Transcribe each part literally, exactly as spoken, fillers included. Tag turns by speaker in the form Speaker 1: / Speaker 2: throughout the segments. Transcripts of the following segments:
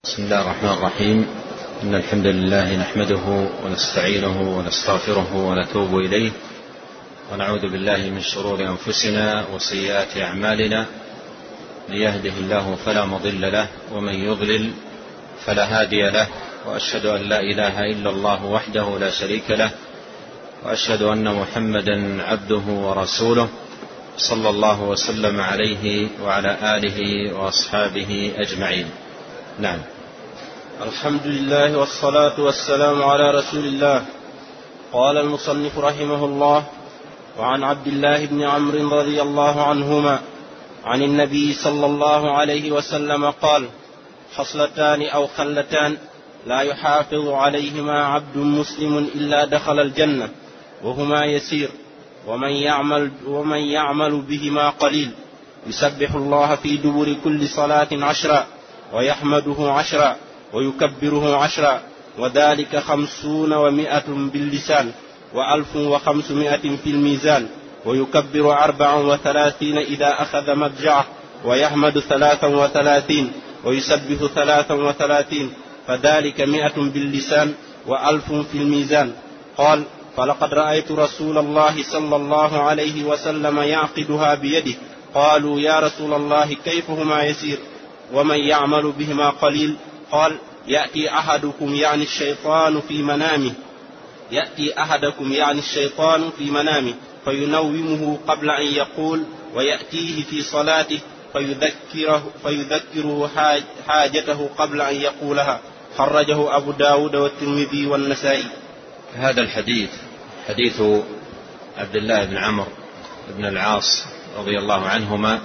Speaker 1: بسم الله الرحمن الرحيم. إن الحمد لله نحمده ونستعينه ونستغفره ونتوب إليه ونعوذ بالله من شرور أنفسنا وسيئات أعمالنا. ليهده الله فلا مضل له ومن يضلل فلا هادي له، وأشهد أن لا إله إلا الله وحده لا شريك له، وأشهد أن محمدا عبده ورسوله صلى الله وسلم عليه وعلى آله وأصحابه أجمعين. نعم.
Speaker 2: الحمد لله والصلاة والسلام على رسول الله. قال المصنف رحمه الله: وعن عبد الله بن عمرو رضي الله عنهما عن النبي صلى الله عليه وسلم قال: خصلتان أو خلتان لا يحافظ عليهما عبد مسلم إلا دخل الجنة، وهما يسير ومن يعمل, ومن يعمل بهما قليل، يسبح الله في دبر كل صلاة عشرا، ويحمده عشرا، ويكبره عشرا، وذلك خمسون ومائة باللسان، وألف وخمسمائة في الميزان، ويكبر أربعا وثلاثين إذا أخذ مضجعه، ويحمد ثلاثا وثلاثين، ويسبح ثلاثا وثلاثين، فذلك مائة باللسان وألف في الميزان. قال: فلقد رأيت رسول الله صلى الله عليه وسلم يعقدها بيده. قالوا: يا رسول الله كيف هما يسير ومن يعمل بهما قليل؟ قال: يأتي أحدكم يعني الشيطان في منامه يأتي أحدكم يعني الشيطان في منامه فينومه قبل أن يقول، ويأتيه في صلاته فيذكره, فيذكره حاجته قبل أن يقولها. خرجه أبو داود والترمذي والنسائي.
Speaker 1: هذا الحديث حديث عبد الله بن عمرو بن العاص رضي الله عنهما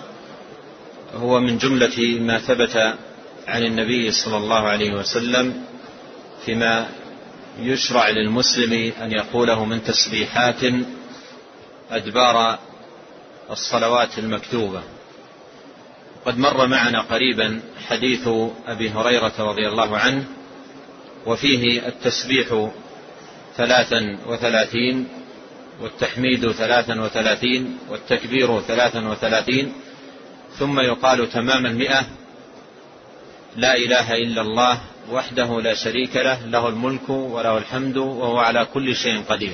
Speaker 1: هو من جملة ما ثبت عن النبي صلى الله عليه وسلم فيما يشرع للمسلم أن يقوله من تسبيحات أدبار الصلوات المكتوبة. قد مر معنا قريبا حديث أبي هريرة رضي الله عنه، وفيه التسبيح ثلاثا وثلاثين، والتحميد ثلاثا وثلاثين، والتكبير ثلاثا وثلاثين، ثم يقال تمام المئة: لا إله إلا الله وحده لا شريك له، له الملك وله الحمد وهو على كل شيء قدير.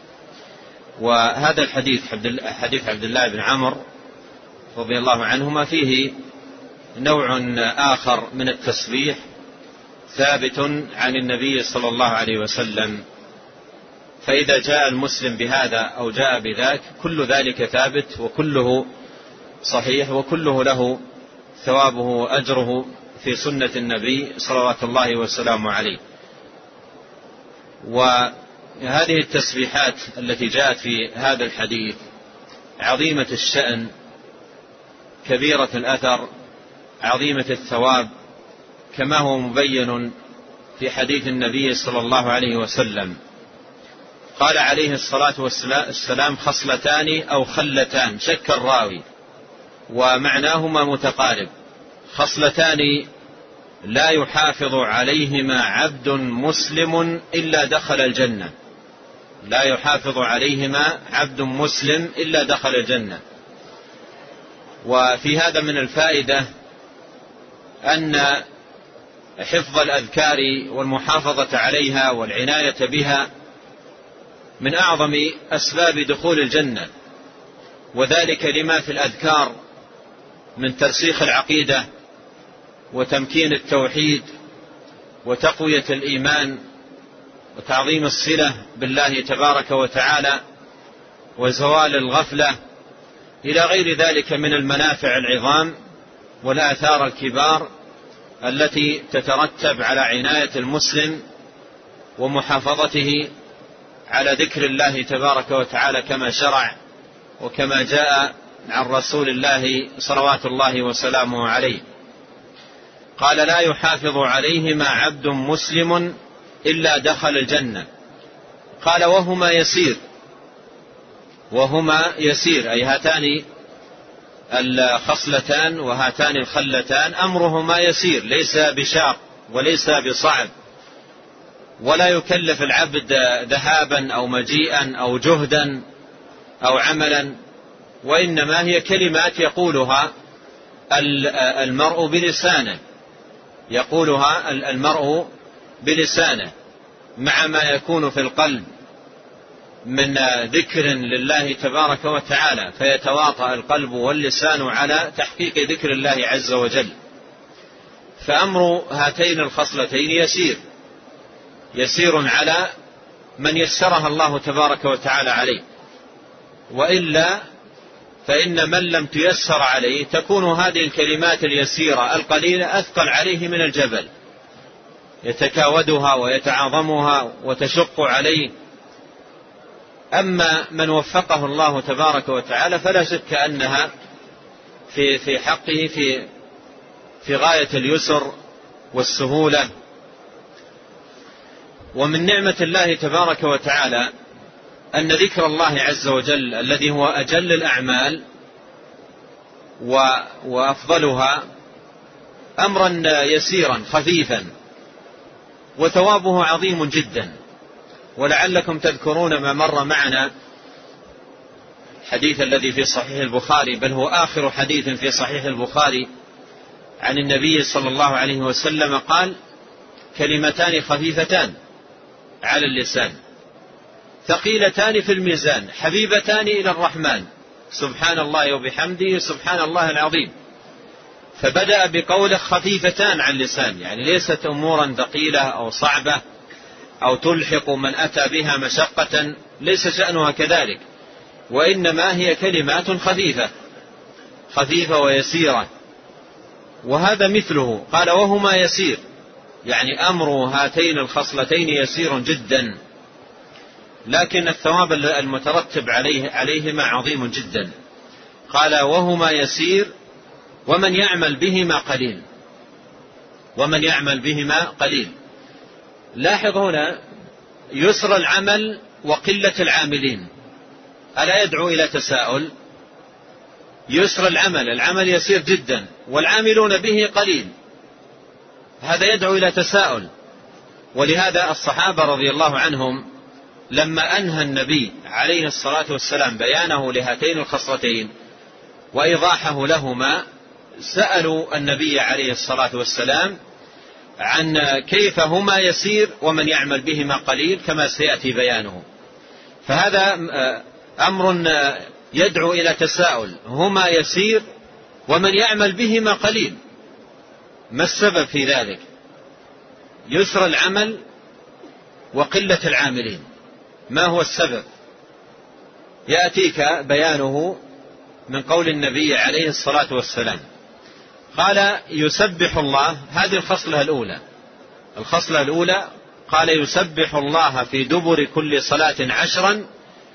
Speaker 1: وهذا الحديث حديث عبد الله بن عمرو رضي الله عنهما فيه نوع آخر من التسبيح ثابت عن النبي صلى الله عليه وسلم، فإذا جاء المسلم بهذا أو جاء بذاك كل ذلك ثابت وكله صحيح وكله له ثوابه وأجره في سنة النبي صلوات الله وسلامه عليه. وهذه التسبيحات التي جاءت في هذا الحديث عظيمة الشأن، كبيرة الأثر، عظيمة الثواب، كما هو مبين في حديث النبي صلى الله عليه وسلم. قال عليه الصلاة والسلام: خصلتان أو خلتان، شك الراوي، ومعناهما متقارب. خصلتان لا يحافظ عليهما عبد مسلم إلا دخل الجنة، لا يحافظ عليهما عبد مسلم إلا دخل الجنة. وفي هذا من الفائدة أن حفظ الأذكار والمحافظة عليها والعناية بها من أعظم أسباب دخول الجنة، وذلك لما في الأذكار من ترسيخ العقيدة وتمكين التوحيد وتقوية الإيمان وتعظيم الصلة بالله تبارك وتعالى وزوال الغفلة إلى غير ذلك من المنافع العظام والآثار الكبار التي تترتب على عناية المسلم ومحافظته على ذكر الله تبارك وتعالى كما شرع وكما جاء عن رسول الله صلوات الله وسلامه عليه. قال: لا يحافظ عليهما عبد مسلم إلا دخل الجنة. قال: وهما يسير، وهما يسير أي هاتان الخصلتان وهاتان الخلتان أمرهما يسير، ليس بشاق وليس بصعب، ولا يكلف العبد ذهابا أو مجيئا أو جهدا أو عملا، وإنما هي كلمات يقولها المرء بلسانه، يقولها المرء بلسانه مع ما يكون في القلب من ذكر لله تبارك وتعالى، فيتواطأ القلب واللسان على تحقيق ذكر الله عز وجل. فأمر هاتين الخصلتين يسير يسير على من يسرها الله تبارك وتعالى عليه، وإلا فإن من لم تيسر عليه تكون هذه الكلمات اليسيرة القليلة أثقل عليه من الجبل، يتكاودها ويتعاظمها وتشق عليه. أما من وفقه الله تبارك وتعالى فلا شك أنها في في حقه في في غاية اليسر والسهولة. ومن نعمة الله تبارك وتعالى أن ذكر الله عز وجل الذي هو أجل الأعمال وأفضلها أمرا يسيرا خفيفا وثوابه عظيم جدا. ولعلكم تذكرون ما مر معنا حديث الذي في صحيح البخاري، بل هو آخر حديث في صحيح البخاري، عن النبي صلى الله عليه وسلم قال: كلمتان خفيفتان على اللسان ثقيلتان في الميزان حبيبتان إلى الرحمن سبحان الله وبحمده سبحان الله العظيم. فبدأ بقوله خفيفتان على اللسان، يعني ليست أمورا ثقيلة أو صعبة أو تلحق من أتى بها مشقة، ليس شأنها كذلك، وإنما هي كلمات خفيفة خفيفة ويسيرة. وهذا مثله قال: وهما يسير، يعني أمر هاتين الخصلتين يسير جدا، لكن الثواب المترتب عليه عليهما عظيم جدا. قال: وهما يسير ومن يعمل بهما قليل. ومن يعمل بهما قليل. لاحظ هنا يسر العمل وقلة العاملين، ألا يدعو إلى تساؤل؟ يسر العمل، العمل يسير جدا والعاملون به قليل، هذا يدعو إلى تساؤل. ولهذا الصحابة رضي الله عنهم لما أنهى النبي عليه الصلاة والسلام بيانه لهاتين الخصلتين وإيضاحه لهما سألوا النبي عليه الصلاة والسلام عن كيف هما يسير ومن يعمل بهما قليل كما سيأتي بيانه. فهذا أمر يدعو إلى تساؤل، هما يسير ومن يعمل بهما قليل، ما السبب في ذلك؟ يسر العمل وقلة العاملين، ما هو السبب؟ يأتيك بيانه من قول النبي عليه الصلاة والسلام. قال: يسبح الله، هذه الخصلة الأولى. الخصلة الأولى قال: يسبح الله في دبر كل صلاة عشرا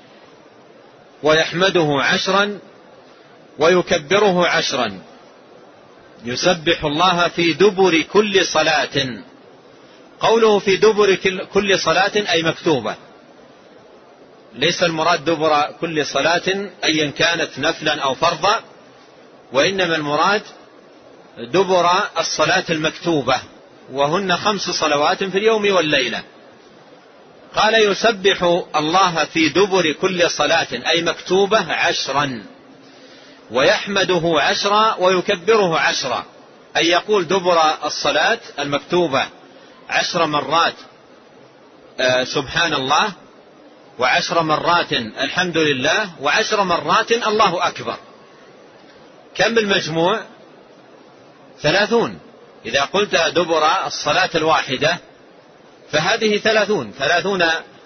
Speaker 1: ويحمده عشرا ويكبره عشرا. يسبح الله في دبر كل صلاة. قوله في دبر كل صلاة أي مكتوبة، ليس المراد دبر كل صلاة أيا كانت نفلا أو فرضا، وإنما المراد دبر الصلاة المكتوبة، وهن خمس صلوات في اليوم والليلة. قال: يسبح الله في دبر كل صلاة أي مكتوبة عشرا ويحمده عشرا ويكبره عشرا، أي يقول دبر الصلاة المكتوبة عشر مرات آه سبحان الله، وعشر مرات الحمد لله، وعشر مرات الله أكبر. كم المجموع؟ ثلاثون. إذا قلت دبر الصلاة الواحدة فهذه ثلاثون ثلاثون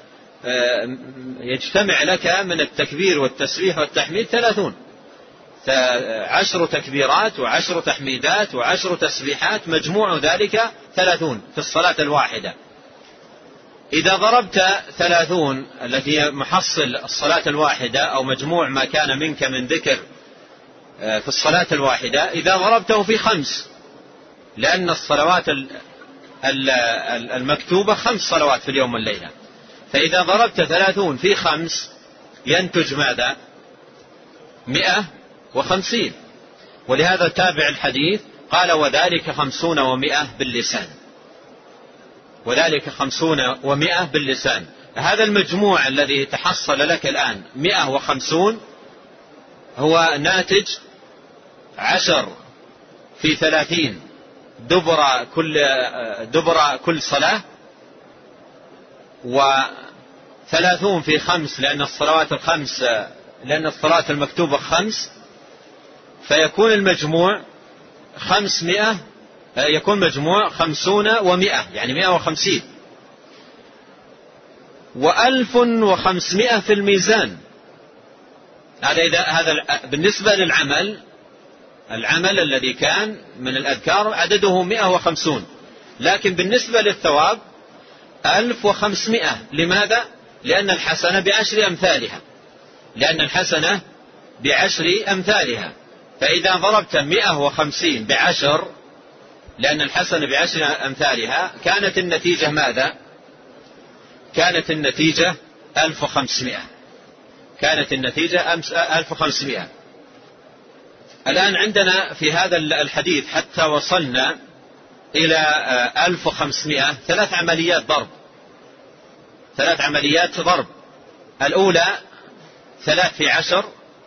Speaker 1: يجتمع لك من التكبير والتسبيح والتحميد ثلاثون، عشر تكبيرات وعشر تحميدات وعشر تسبيحات، مجموع ذلك ثلاثون في الصلاة الواحدة. إذا ضربت ثلاثون التي هي محصل الصلاة الواحدة أو مجموع ما كان منك من ذكر في الصلاة الواحدة، إذا ضربته في خمس، لأن الصلوات المكتوبة خمس صلوات في اليوم والليلة، فإذا ضربت ثلاثون في خمس ينتج ماذا؟ مئة وخمسين. ولهذا تابع الحديث قال: وذلك خمسون ومئة باللسان. وذلك خمسون ومئة باللسان. هذا المجموع الذي تحصل لك الآن مئة وخمسون هو ناتج عشر في ثلاثين دبر كل دبر كل صلاة، وثلاثون في خمس لأن الصلوات الخمس لأن الصلاة المكتوبة خمس، فيكون المجموع خمسمائة، يكون مجموع خمسون ومائة، يعني مائة وخمسين. وألف وخمسمائة في الميزان. هذا إذا هذا بالنسبة للعمل، العمل الذي كان من الأذكار عدده مائة وخمسون، لكن بالنسبة للثواب ألف وخمسمائة. لماذا؟ لأن الحسنة بعشر أمثالها، لأن الحسنة بعشر أمثالها. فإذا ضربت مائة وخمسين بعشر، لأن الحسنة بعشر أمثالها، كانت النتيجة ماذا؟ كانت النتيجة ألف وخمسمائة. كانت النتيجة ألف وخمسمائة. الآن عندنا في هذا الحديث حتى وصلنا إلى ألف وخمسمائة ثلاث عمليات ضرب، ثلاث عمليات ضرب. الأولى ثلاث في عشر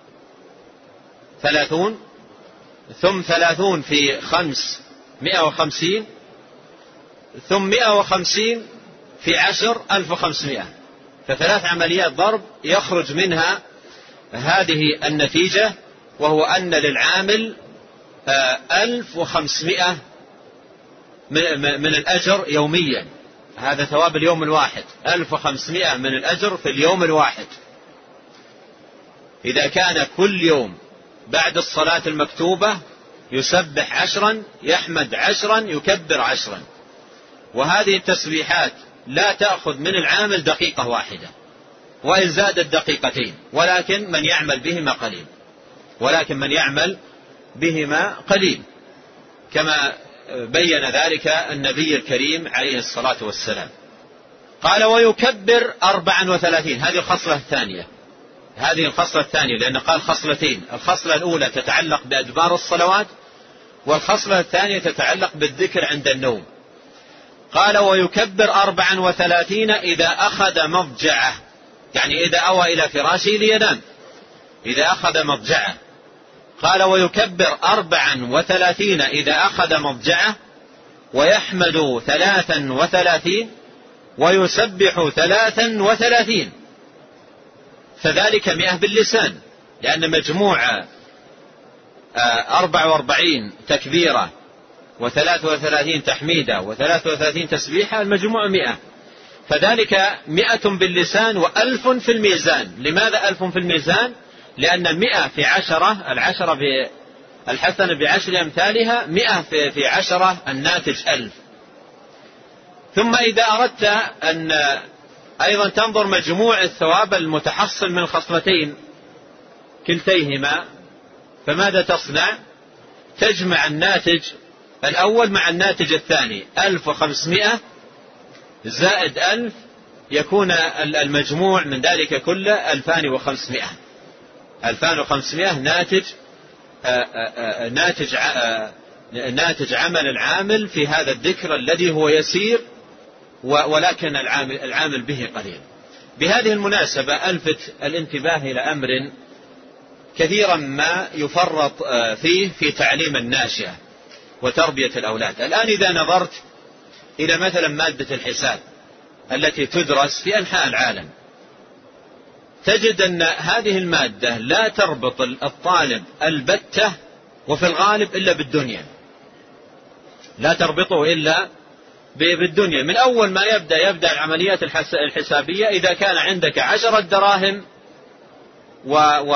Speaker 1: ثلاثون، ثم ثلاثون في خمس مائة وخمسين، ثم مائة وخمسين في عشر ألف وخمسمائة. فثلاث عمليات ضرب يخرج منها هذه النتيجة، وهو أن للعامل ألف وخمسمائة من الأجر يوميا. هذا ثواب اليوم الواحد، ألف وخمسمائة من الأجر في اليوم الواحد. إذا كان كل يوم بعد الصلاة المكتوبة يسبح عشرا، يحمد عشرا، يكبر عشرا. وهذه التسبيحات لا تأخذ من العامل دقيقة واحدة، وإن زادت دقيقتين، ولكن من يعمل بهما قليل، ولكن من يعمل بهما قليل، كما بين ذلك النبي الكريم عليه الصلاة والسلام. قال ويكبر أربعا وثلاثين. هذه الخصلة الثانية، هذه الخصلة الثانية، لأن قال خصلتين. الخصلة الأولى تتعلق بأدبار الصلوات، والخصلة الثانية تتعلق بالذكر عند النوم. قال ويكبر أربعا وثلاثين إذا أخذ مضجعه، يعني إذا أوى إلى فراشه لينام، إذا أخذ مضجعه. قال ويكبر أربعا وثلاثين إذا أخذ مضجعه، ويحمد ثلاثا وثلاثين، ويسبح ثلاثا وثلاثين. فذلك مئة باللسان، لأن مجموع أربع وأربعين تكبيرة وثلاث وثلاثين تحميدة وثلاث وثلاثين تسبيحة، المجموع مئة. فذلك مئة باللسان وألف في الميزان. لماذا ألف في الميزان؟ لأن مئة في عشرة، العشرة بالحسنة بعشر أمثالها، مئة في, في عشرة الناتج ألف. ثم إذا أردت أن أيضا تنظر مجموع الثواب المتحصل من الخصلتين كلتيهما، فماذا تصنع؟ تجمع الناتج الأول مع الناتج الثاني، ألف وخمسمائة زائد ألف، يكون المجموع من ذلك كله ألفان وخمسمائة. ألفان وخمسمائة ناتج آآ آآ ناتج آآ ناتج عمل العامل في هذا الذكر الذي هو يسير، ولكن العامل, العامل به قليل. بهذه المناسبة ألفت الانتباه إلى أمر كثيرا ما يفرط فيه في تعليم الناشئة وتربية الأولاد. الآن إذا نظرت إلى مثلا مادة الحساب التي تدرس في أنحاء العالم، تجد أن هذه المادة لا تربط الطالب البتة وفي الغالب إلا بالدنيا، لا تربطه إلا بالدنيا. من أول ما يبدأ يبدأ العمليات الحسابية، إذا كان عندك عشرة دراهم و و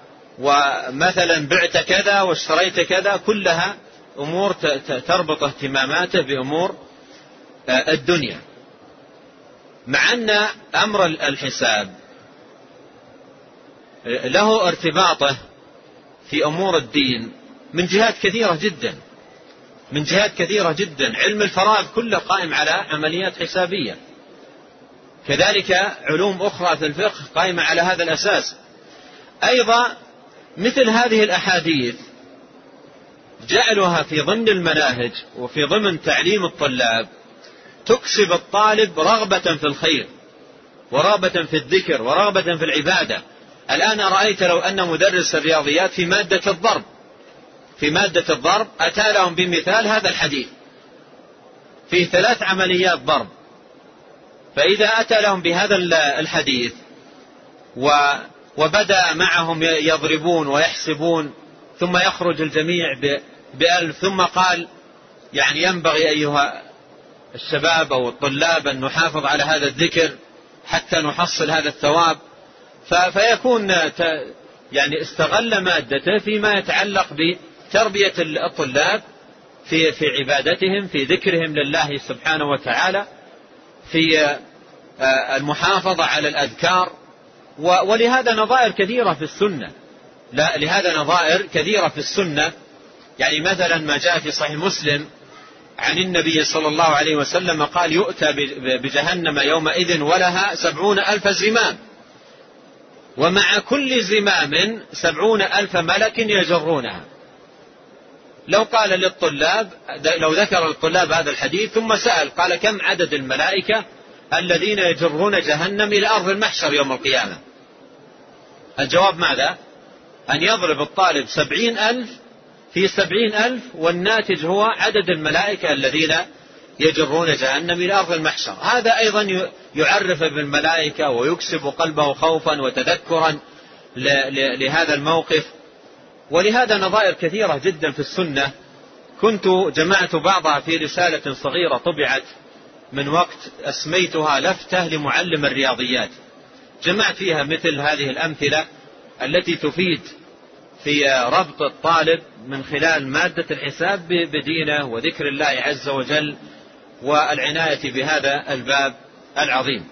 Speaker 1: ومثلا بعت كذا واشتريت كذا، كلها أمور تربط اهتماماته بأمور الدنيا، مع أن أمر الحساب له ارتباطه في أمور الدين من جهات كثيرة جدا، من جهات كثيرة جدا. علم الفرائض كله قائم على عمليات حسابية، كذلك علوم أخرى في الفقه قائمة على هذا الأساس. أيضا مثل هذه الأحاديث جعلها في ضمن المناهج وفي ضمن تعليم الطلاب تكسب الطالب رغبة في الخير ورغبة في الذكر ورغبة في العبادة. الآن رأيت لو أن مدرس الرياضيات في مادة الضرب في مادة الضرب أتى لهم بمثال هذا الحديث، في ثلاث عمليات ضرب. فإذا أتى لهم بهذا الحديث وبدأ معهم يضربون ويحسبون، ثم يخرج الجميع بألف، ثم قال يعني ينبغي أيها الشباب أو الطلاب أن نحافظ على هذا الذكر حتى نحصل هذا الثواب، فيكون يعني استغل مادته فيما يتعلق بتربية الطلاب في في عبادتهم، في ذكرهم لله سبحانه وتعالى، في المحافظة على الأذكار. ولهذا نظائر كثيرة في السنة، لا لهذا نظائر كثيرة في السنة. يعني مثلا ما جاء في صحيح مسلم عن النبي صلى الله عليه وسلم قال يؤتى بجهنم يومئذ ولها سبعون ألف زمام، ومع كل زمام سبعون ألف ملك يجرونها. لو قال للطلاب، لو ذكر الطلاب هذا الحديث ثم سأل قال كم عدد الملائكة الذين يجرون جهنم إلى أرض المحشر يوم القيامة، الجواب ماذا؟ أن يضرب الطالب سبعين ألف في سبعين ألف، والناتج هو عدد الملائكة الذين يجرون جهنم إلى أرض المحشر. هذا أيضا يعرف بالملائكة ويكسب قلبه خوفا وتذكرا لهذا الموقف. ولهذا نظائر كثيرة جدا في السنة. كنت جمعت بعضها في رسالة صغيرة طبعت من وقت أسميتها لفتة لمعلم الرياضيات، جمعت فيها مثل هذه الأمثلة التي تفيد في ربط الطالب من خلال مادة الحساب بدينه وذكر الله عز وجل والعناية بهذا الباب العظيم.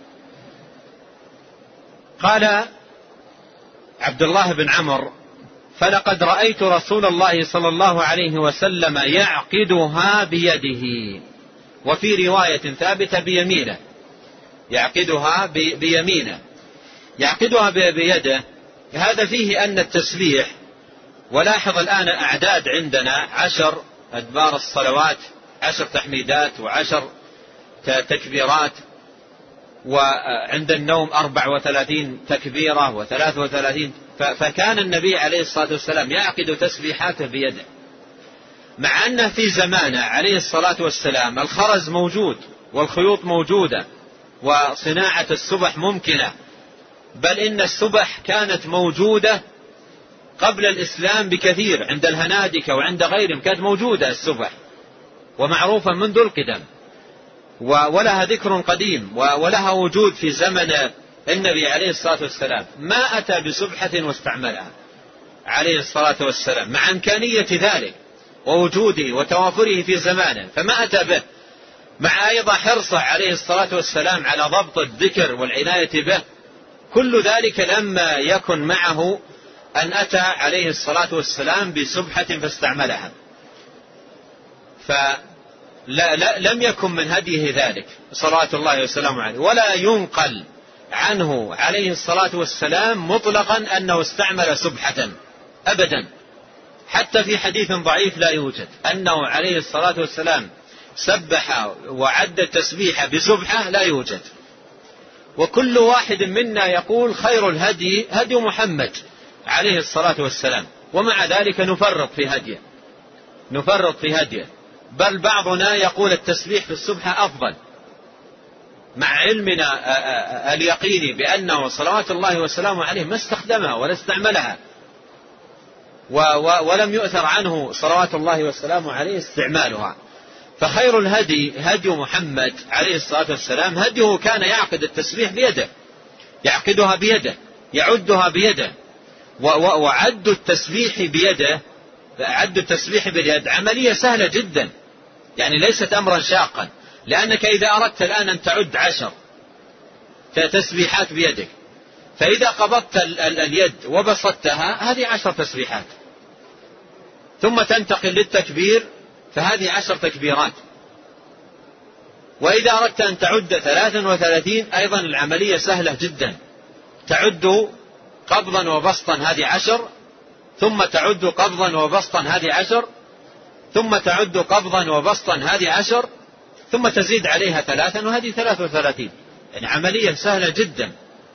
Speaker 1: قال عبد الله بن عمرو: فلقد رأيت رسول الله صلى الله عليه وسلم يعقدها بيده، وفي رواية ثابتة بيمينه، يعقدها بيمينه، يعقدها بيده. هذا فيه أن التسبيح، ولاحظ الآن أعداد عندنا عشر أدبار الصلوات، عشر تحميدات وعشر تكبيرات، وعند النوم أربع وثلاثين تكبيرة وثلاث وثلاثين. فكان النبي عليه الصلاة والسلام يعقد تسبيحاته بيده، مع أنه في زمانه عليه الصلاة والسلام الخرز موجود والخيوط موجودة وصناعة السبح ممكنة، بل إن السبح كانت موجودة قبل الإسلام بكثير، عند الهنادكة وعند غيرهم كانت موجودة السبح ومعروفة منذ القدم، ولها ذكر قديم ولها وجود في زمن النبي عليه الصلاة والسلام. ما أتى بسبحة واستعملها عليه الصلاة والسلام مع إمكانية ذلك ووجوده وتوافره في زمانه، فما أتى به، مع أيضا حرصه عليه الصلاة والسلام على ضبط الذكر والعناية به. كل ذلك لما يكن معه أن أتى عليه الصلاة والسلام بسبحة فاستعملها، فلم يكن من هديه ذلك صلوات الله وسلامه عليه. ولا ينقل عنه عليه الصلاة والسلام مطلقا أنه استعمل سبحة أبدا، حتى في حديث ضعيف لا يوجد أنه عليه الصلاة والسلام سبح وعد التسبيح بسبحة، لا يوجد. وكل واحد منا يقول خير الهدي هدي محمد عليه الصلاة والسلام، ومع ذلك نفرط في هديه، نفرط في هديه، بل بعضنا يقول التسبيح في السبحة أفضل، مع علمنا اليقيني بأنه صلوات الله وسلامه عليه ما استخدمها ولا استعملها، ولم يؤثر عنه صلوات الله وسلامه عليه استعمالها. فخير الهدي هدي محمد عليه الصلاة والسلام، هديه كان يعقد التسبيح بيده، يعقدها بيده، يعدها بيده. وعد التسبيح بيده، عد التسبيح باليد عملية سهلة جدا، يعني ليست أمرا شاقا، لأنك إذا أردت الآن أن تعد عشر تسبيحات بيدك، فإذا قبضت اليد وبسطتها هذه عشر تسبيحات، ثم تنتقل للتكبير فهذه عشر تكبيرات. وإذا أردت أن تعد ثلاثا وثلاثين أيضا العملية سهلة جدا، تعد قبضا وبسطا هذه عشر، ثم تعد قبضا وبسطا هذه عشر، ثم تعد قبضا وبسطا هذه عشر، ثم تزيد عليها ثلاثا وهذه ثلاث وثلاثين. يعني عملية سهلة جدا،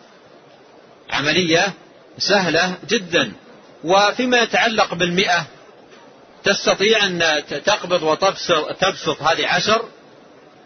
Speaker 1: عملية سهلة جدا. وفيما يتعلق بالمئة تستطيع أن تقبض وتبسط هذه عشر،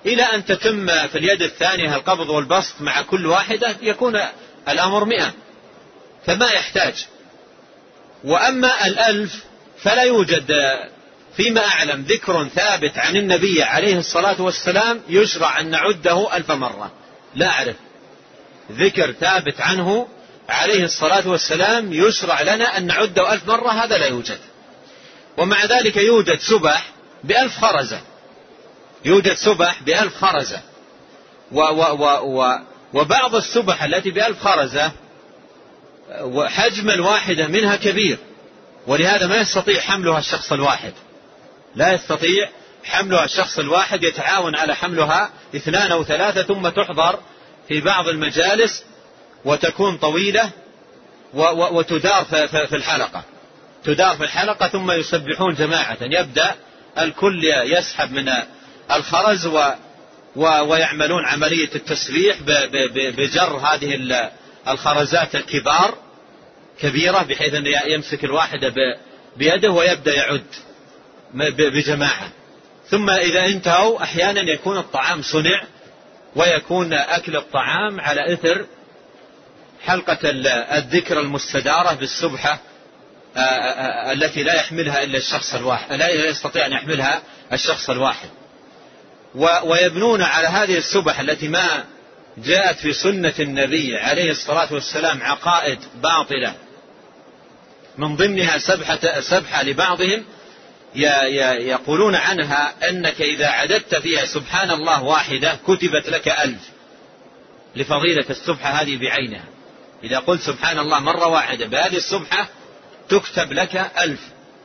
Speaker 1: إلى أن تتم في اليد الثانية القبض والبسط مع كل واحدة يكون الأمر مئة، فما يحتاج. وأما الألف فلا يوجد فيما أعلم ذكر ثابت عن النبي عليه الصلاة والسلام يشرع أن نعده ألف مرة، لا أعرف ذكر ثابت عنه عليه الصلاة والسلام يشرع لنا أن نعده ألف مرة، هذا لا يوجد. ومع ذلك يوجد سبح بألف خرزة، يوجد سبح بألف خرزة، و و و و وبعض السبح التي بألف خرزة وحجم الواحدة منها كبير، ولهذا ما يستطيع حملها الشخص الواحد، لا يستطيع حملها الشخص الواحد، يتعاون على حملها اثنان أو ثلاثة، ثم تحضر في بعض المجالس وتكون طويلة وتدار في الحلقة، تدار في الحلقة ثم يسبحون جماعة، يبدأ الكل يسحب من الخرز و ويعملون عملية التسبيح بجر هذه الخرزات الكبار كبيرة، بحيث أن يمسك الواحدة بيده ويبدأ يعد بجماعة. ثم إذا انتهوا أحيانا يكون الطعام صنع، ويكون أكل الطعام على إثر حلقة الذكر المستدارة بالسبحة التي لا يحملها إلا الشخص الواحد، لا يستطيع أن يحملها الشخص الواحد. ويبنون على هذه السبح التي ما جاءت في سنة النبي عليه الصلاة والسلام عقائد باطلة، من ضمنها سبحة, سبحة لبعضهم يقولون عنها أنك إذا عددت فيها سبحان الله واحدة كتبت لك ألف، لفضيلة السبحة هذه بعينها. إذا قلت سبحان الله مرة واحدة بهذه السبحة تكتب لك ألف.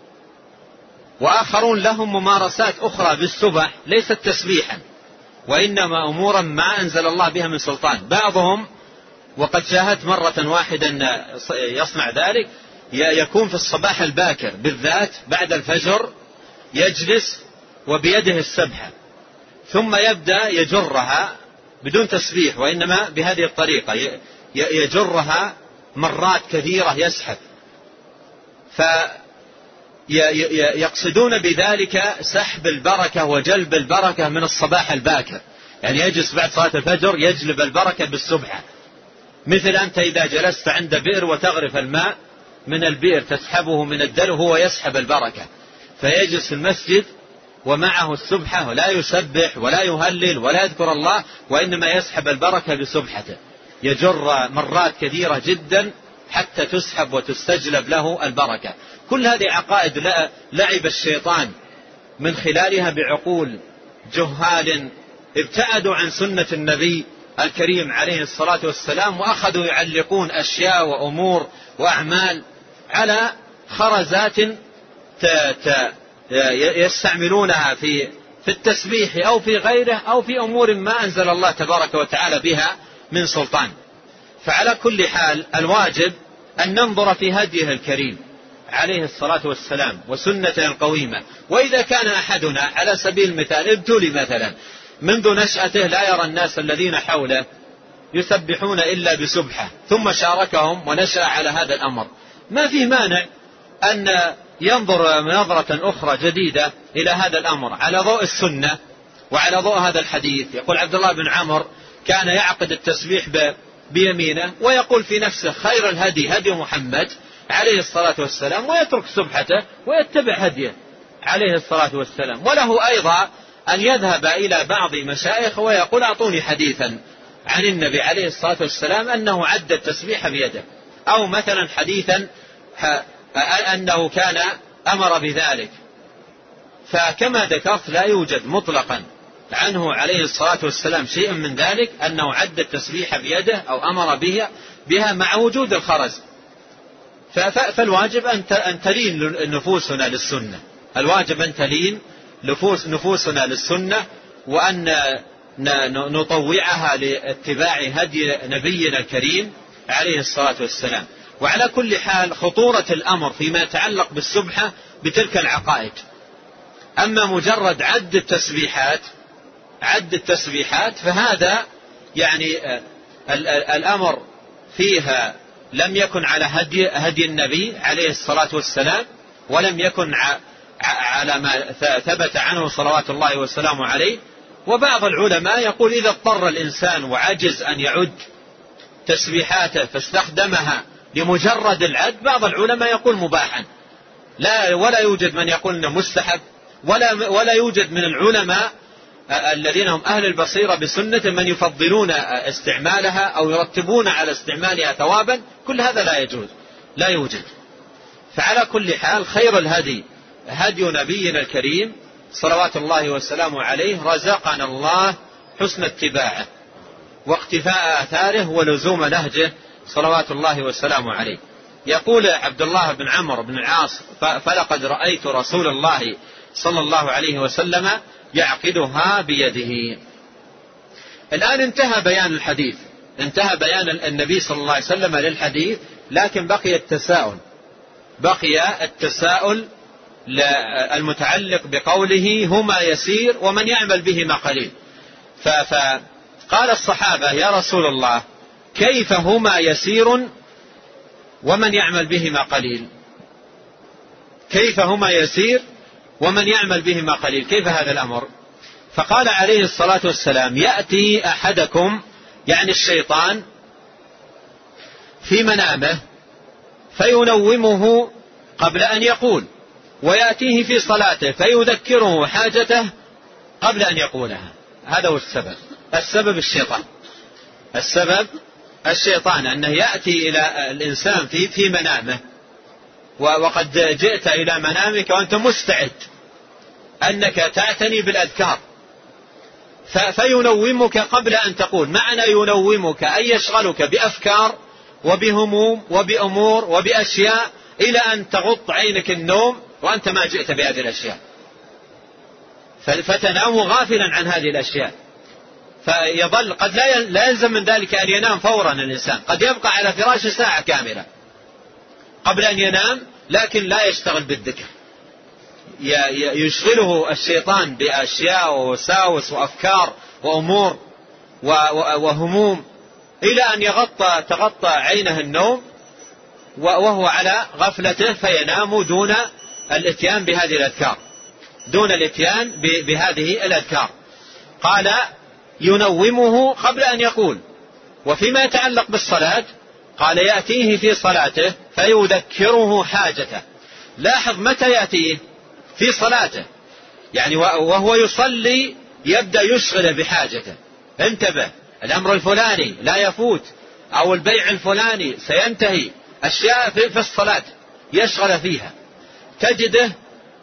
Speaker 1: وآخرون لهم ممارسات أخرى بالسبح ليست تسبيحا، وإنما أمورا ما أنزل الله بها من سلطان. بعضهم وقد شاهدت مرة واحدة يصنع ذلك، يكون في الصباح الباكر بالذات بعد الفجر يجلس وبيده السبحة، ثم يبدأ يجرها بدون تسبيح، وإنما بهذه الطريقة يجرها مرات كثيرة يسحب، فيقصدون بذلك سحب البركة وجلب البركة من الصباح الباكر، يعني يجلس بعد صلاة الفجر يجلب البركة بالسبحة. مثل أنت إذا جلست عند بئر وتغرف الماء من البئر تسحبه من الدلو، هو يسحب البركة، فيجلس في المسجد ومعه السبحة ولا يسبح ولا يهلل ولا يذكر الله، وإنما يسحب البركة بسبحته، يجر مرات كثيرة جدا حتى تسحب وتستجلب له البركة. كل هذه عقائد لعب الشيطان من خلالها بعقول جهال ابتعدوا عن سنة النبي الكريم عليه الصلاة والسلام، وأخذوا يعلقون أشياء وأمور وأعمال على خرزات يستعملونها في في التسبيح أو في غيره أو في أمور ما أنزل الله تبارك وتعالى بها من سلطان. فعلى كل حال الواجب أن ننظر في هديه الكريم عليه الصلاة والسلام وسنته القويمة. وإذا كان أحدنا على سبيل المثال ابتلي مثلا منذ نشأته لا يرى الناس الذين حوله يسبحون إلا بسبحة، ثم شاركهم ونشأ على هذا الأمر، ما في مانع أن ينظر نظرة أخرى جديدة إلى هذا الأمر على ضوء السنة وعلى ضوء هذا الحديث. يقول عبد الله بن عمر كان يعقد التسبيح بيمينه ويقول في نفسه خير الهدي هدي محمد عليه الصلاة والسلام، ويترك سبحته ويتبع هديه عليه الصلاة والسلام. وله أيضا أن يذهب إلى بعض مشايخ ويقول أعطوني حديثا عن النبي عليه الصلاة والسلام أنه عد التسبيح بيده، أو مثلا حديثا أنه كان أمر بذلك. فكما ذكرت لا يوجد مطلقا عنه عليه الصلاة والسلام شيء من ذلك أنه عد التسبيح بيده أو أمر بها, بها مع وجود الخرز. فالواجب أن تلين نفوسنا للسنة، الواجب أن تلين نفوسنا للسنة، وأن نطوعها لاتباع هدي نبينا الكريم عليه الصلاة والسلام. وعلى كل حال خطورة الأمر فيما يتعلق بالسبحة بتلك العقائد. أما مجرد عد التسبيحات عد التسبيحات فهذا يعني الأمر فيها لم يكن على هدي, هدي النبي عليه الصلاة والسلام، ولم يكن على ما ثبت عنه صلوات الله وسلامه عليه، وبعض العلماء يقول إذا اضطر الإنسان وعجز أن يعد تسبيحاته فاستخدمها لمجرد العد، بعض العلماء يقول مباحا، لا ولا يوجد من يقول انه مستحب، ولا ولا يوجد من العلماء الذين هم أهل البصيرة بسنة من يفضلون استعمالها أو يرتبون على استعمالها ثوابا، كل هذا لا يجوز، لا يوجد. فعلى كل حال خير الهدي هدي نبينا الكريم صلوات الله وسلامه عليه، رزقنا الله حسن اتباعه واقتفاء آثاره ولزوم نهجه صلوات الله وسلامه عليه. يقول عبد الله بن عمرو بن العاص: فلقد رأيت رسول الله صلى الله عليه وسلم يعقدها بيده. الآن انتهى بيان الحديث، انتهى بيان النبي صلى الله عليه وسلم للحديث، لكن بقي التساؤل، بقي التساؤل المتعلق بقوله هما يسير ومن يعمل بهما قليل. فقال الصحابة: يا رسول الله كيف هما يسير ومن يعمل بهما قليل؟ كيف هما يسير ومن يعمل بهما قليل؟ كيف هذا الأمر؟ فقال عليه الصلاة والسلام: يأتي أحدكم، يعني الشيطان، في منامه فينومه قبل أن يقول، ويأتيه في صلاته فيذكره حاجته قبل أن يقولها. هذا هو السبب، السبب الشيطان، السبب الشيطان أنه يأتي إلى الإنسان في في منامه، وقد جئت إلى منامك وأنت مستعد أنك تعتني بالأذكار، فينومك قبل أن تقول. معنى ينومك أي يشغلك بأفكار وبهموم وبأمور وبأشياء إلى أن تغط عينك النوم وأنت ما جئت بهذه الأشياء، فتنام غافلا عن هذه الأشياء. فيظل قد لا يلزم من ذلك أن ينام فورا الإنسان، قد يبقى على فراشه ساعة كاملة قبل أن ينام، لكن لا يشتغل بالذكر، يشغله الشيطان بأشياء ووساوس وأفكار وأمور وهموم إلى أن يغطى تغطى عينه النوم وهو على غفلته، فينام دون الاتيان بهذه الأذكار، دون الاتيان بهذه الأذكار. قال: ينومه قبل أن يقول. وفيما يتعلق بالصلاة قال: يأتيه في صلاته فيذكره حاجته. لاحظ متى يأتيه؟ في صلاته، يعني وهو يصلي يبدأ يشغل بحاجته. انتبه، الأمر الفلاني لا يفوت، أو البيع الفلاني سينتهي، أشياء في الصلاة يشغل فيها. تجده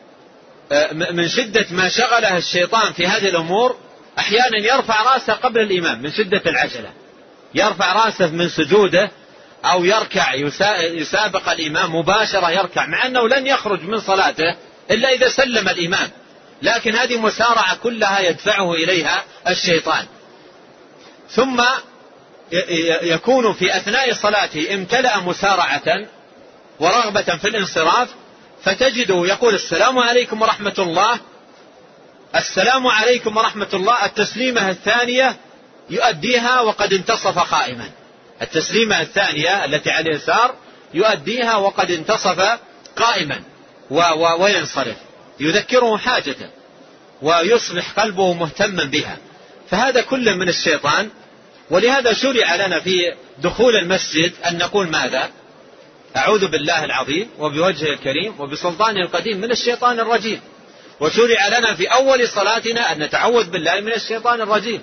Speaker 1: من شدة ما شغله الشيطان في هذه الأمور أحيانا يرفع رأسه قبل الإمام من شدة العجلة، يرفع رأسه من سجوده أو يركع يسابق الإمام مباشرة، يركع مع أنه لن يخرج من صلاته إلا إذا سلم الإمام، لكن هذه مسارعة كلها يدفعه إليها الشيطان. ثم يكون في أثناء صلاته امتلأ مسارعة ورغبة في الانصراف، فتجده يقول: السلام عليكم ورحمة الله، السلام عليكم ورحمة الله. التسليمة الثانية يؤديها وقد انتصف قائما، التسليمة الثانية التي على اليسار يؤديها وقد انتصف قائما وينصرف، يذكره حاجته ويصبح قلبه مهتما بها. فهذا كله من الشيطان. ولهذا شرع لنا في دخول المسجد أن نقول ماذا؟ أعوذ بالله العظيم وبوجهه الكريم وبسلطانه القديم من الشيطان الرجيم. وشرع لنا في أول صلاتنا أن نتعوذ بالله من الشيطان الرجيم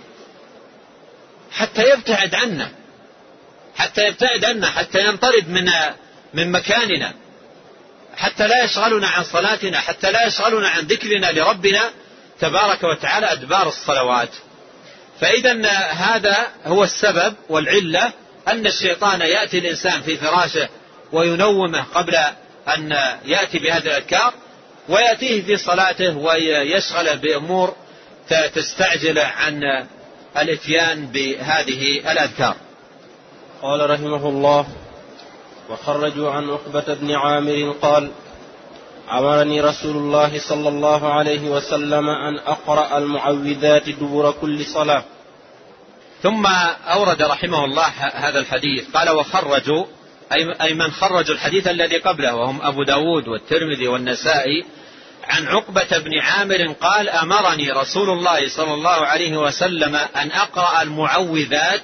Speaker 1: حتى يبتعد عنا، حتى يبتعد عنا، حتى ينطرد من من مكاننا، حتى لا يشغلنا عن صلاتنا، حتى لا يشغلنا عن ذكرنا لربنا تبارك وتعالى أدبار الصلوات. فإذا هذا هو السبب والعلة، أن الشيطان يأتي الإنسان في فراشه وينومه قبل أن يأتي بهذه الأذكار، ويأتيه في صلاته ويشغل بأمور تستعجل عن الاتيان بهذه الأذكار.
Speaker 2: قال رحمه الله: وخرجوا عن عقبة بن عامر قال: أمرني رسول الله صلى الله عليه وسلم أن أقرأ المعوذات دبر كل صلاة.
Speaker 1: ثم أورد رحمه الله هذا الحديث، قال: وخرجوا أي من خرجوا الحديث الذي قبله، وهم أبو داود والترمذي والنسائي، عن عقبة بن عامر قال أمرني رسول الله صلى الله عليه وسلم أن أقرأ المعوذات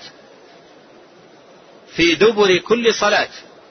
Speaker 1: في دبر كل صلاة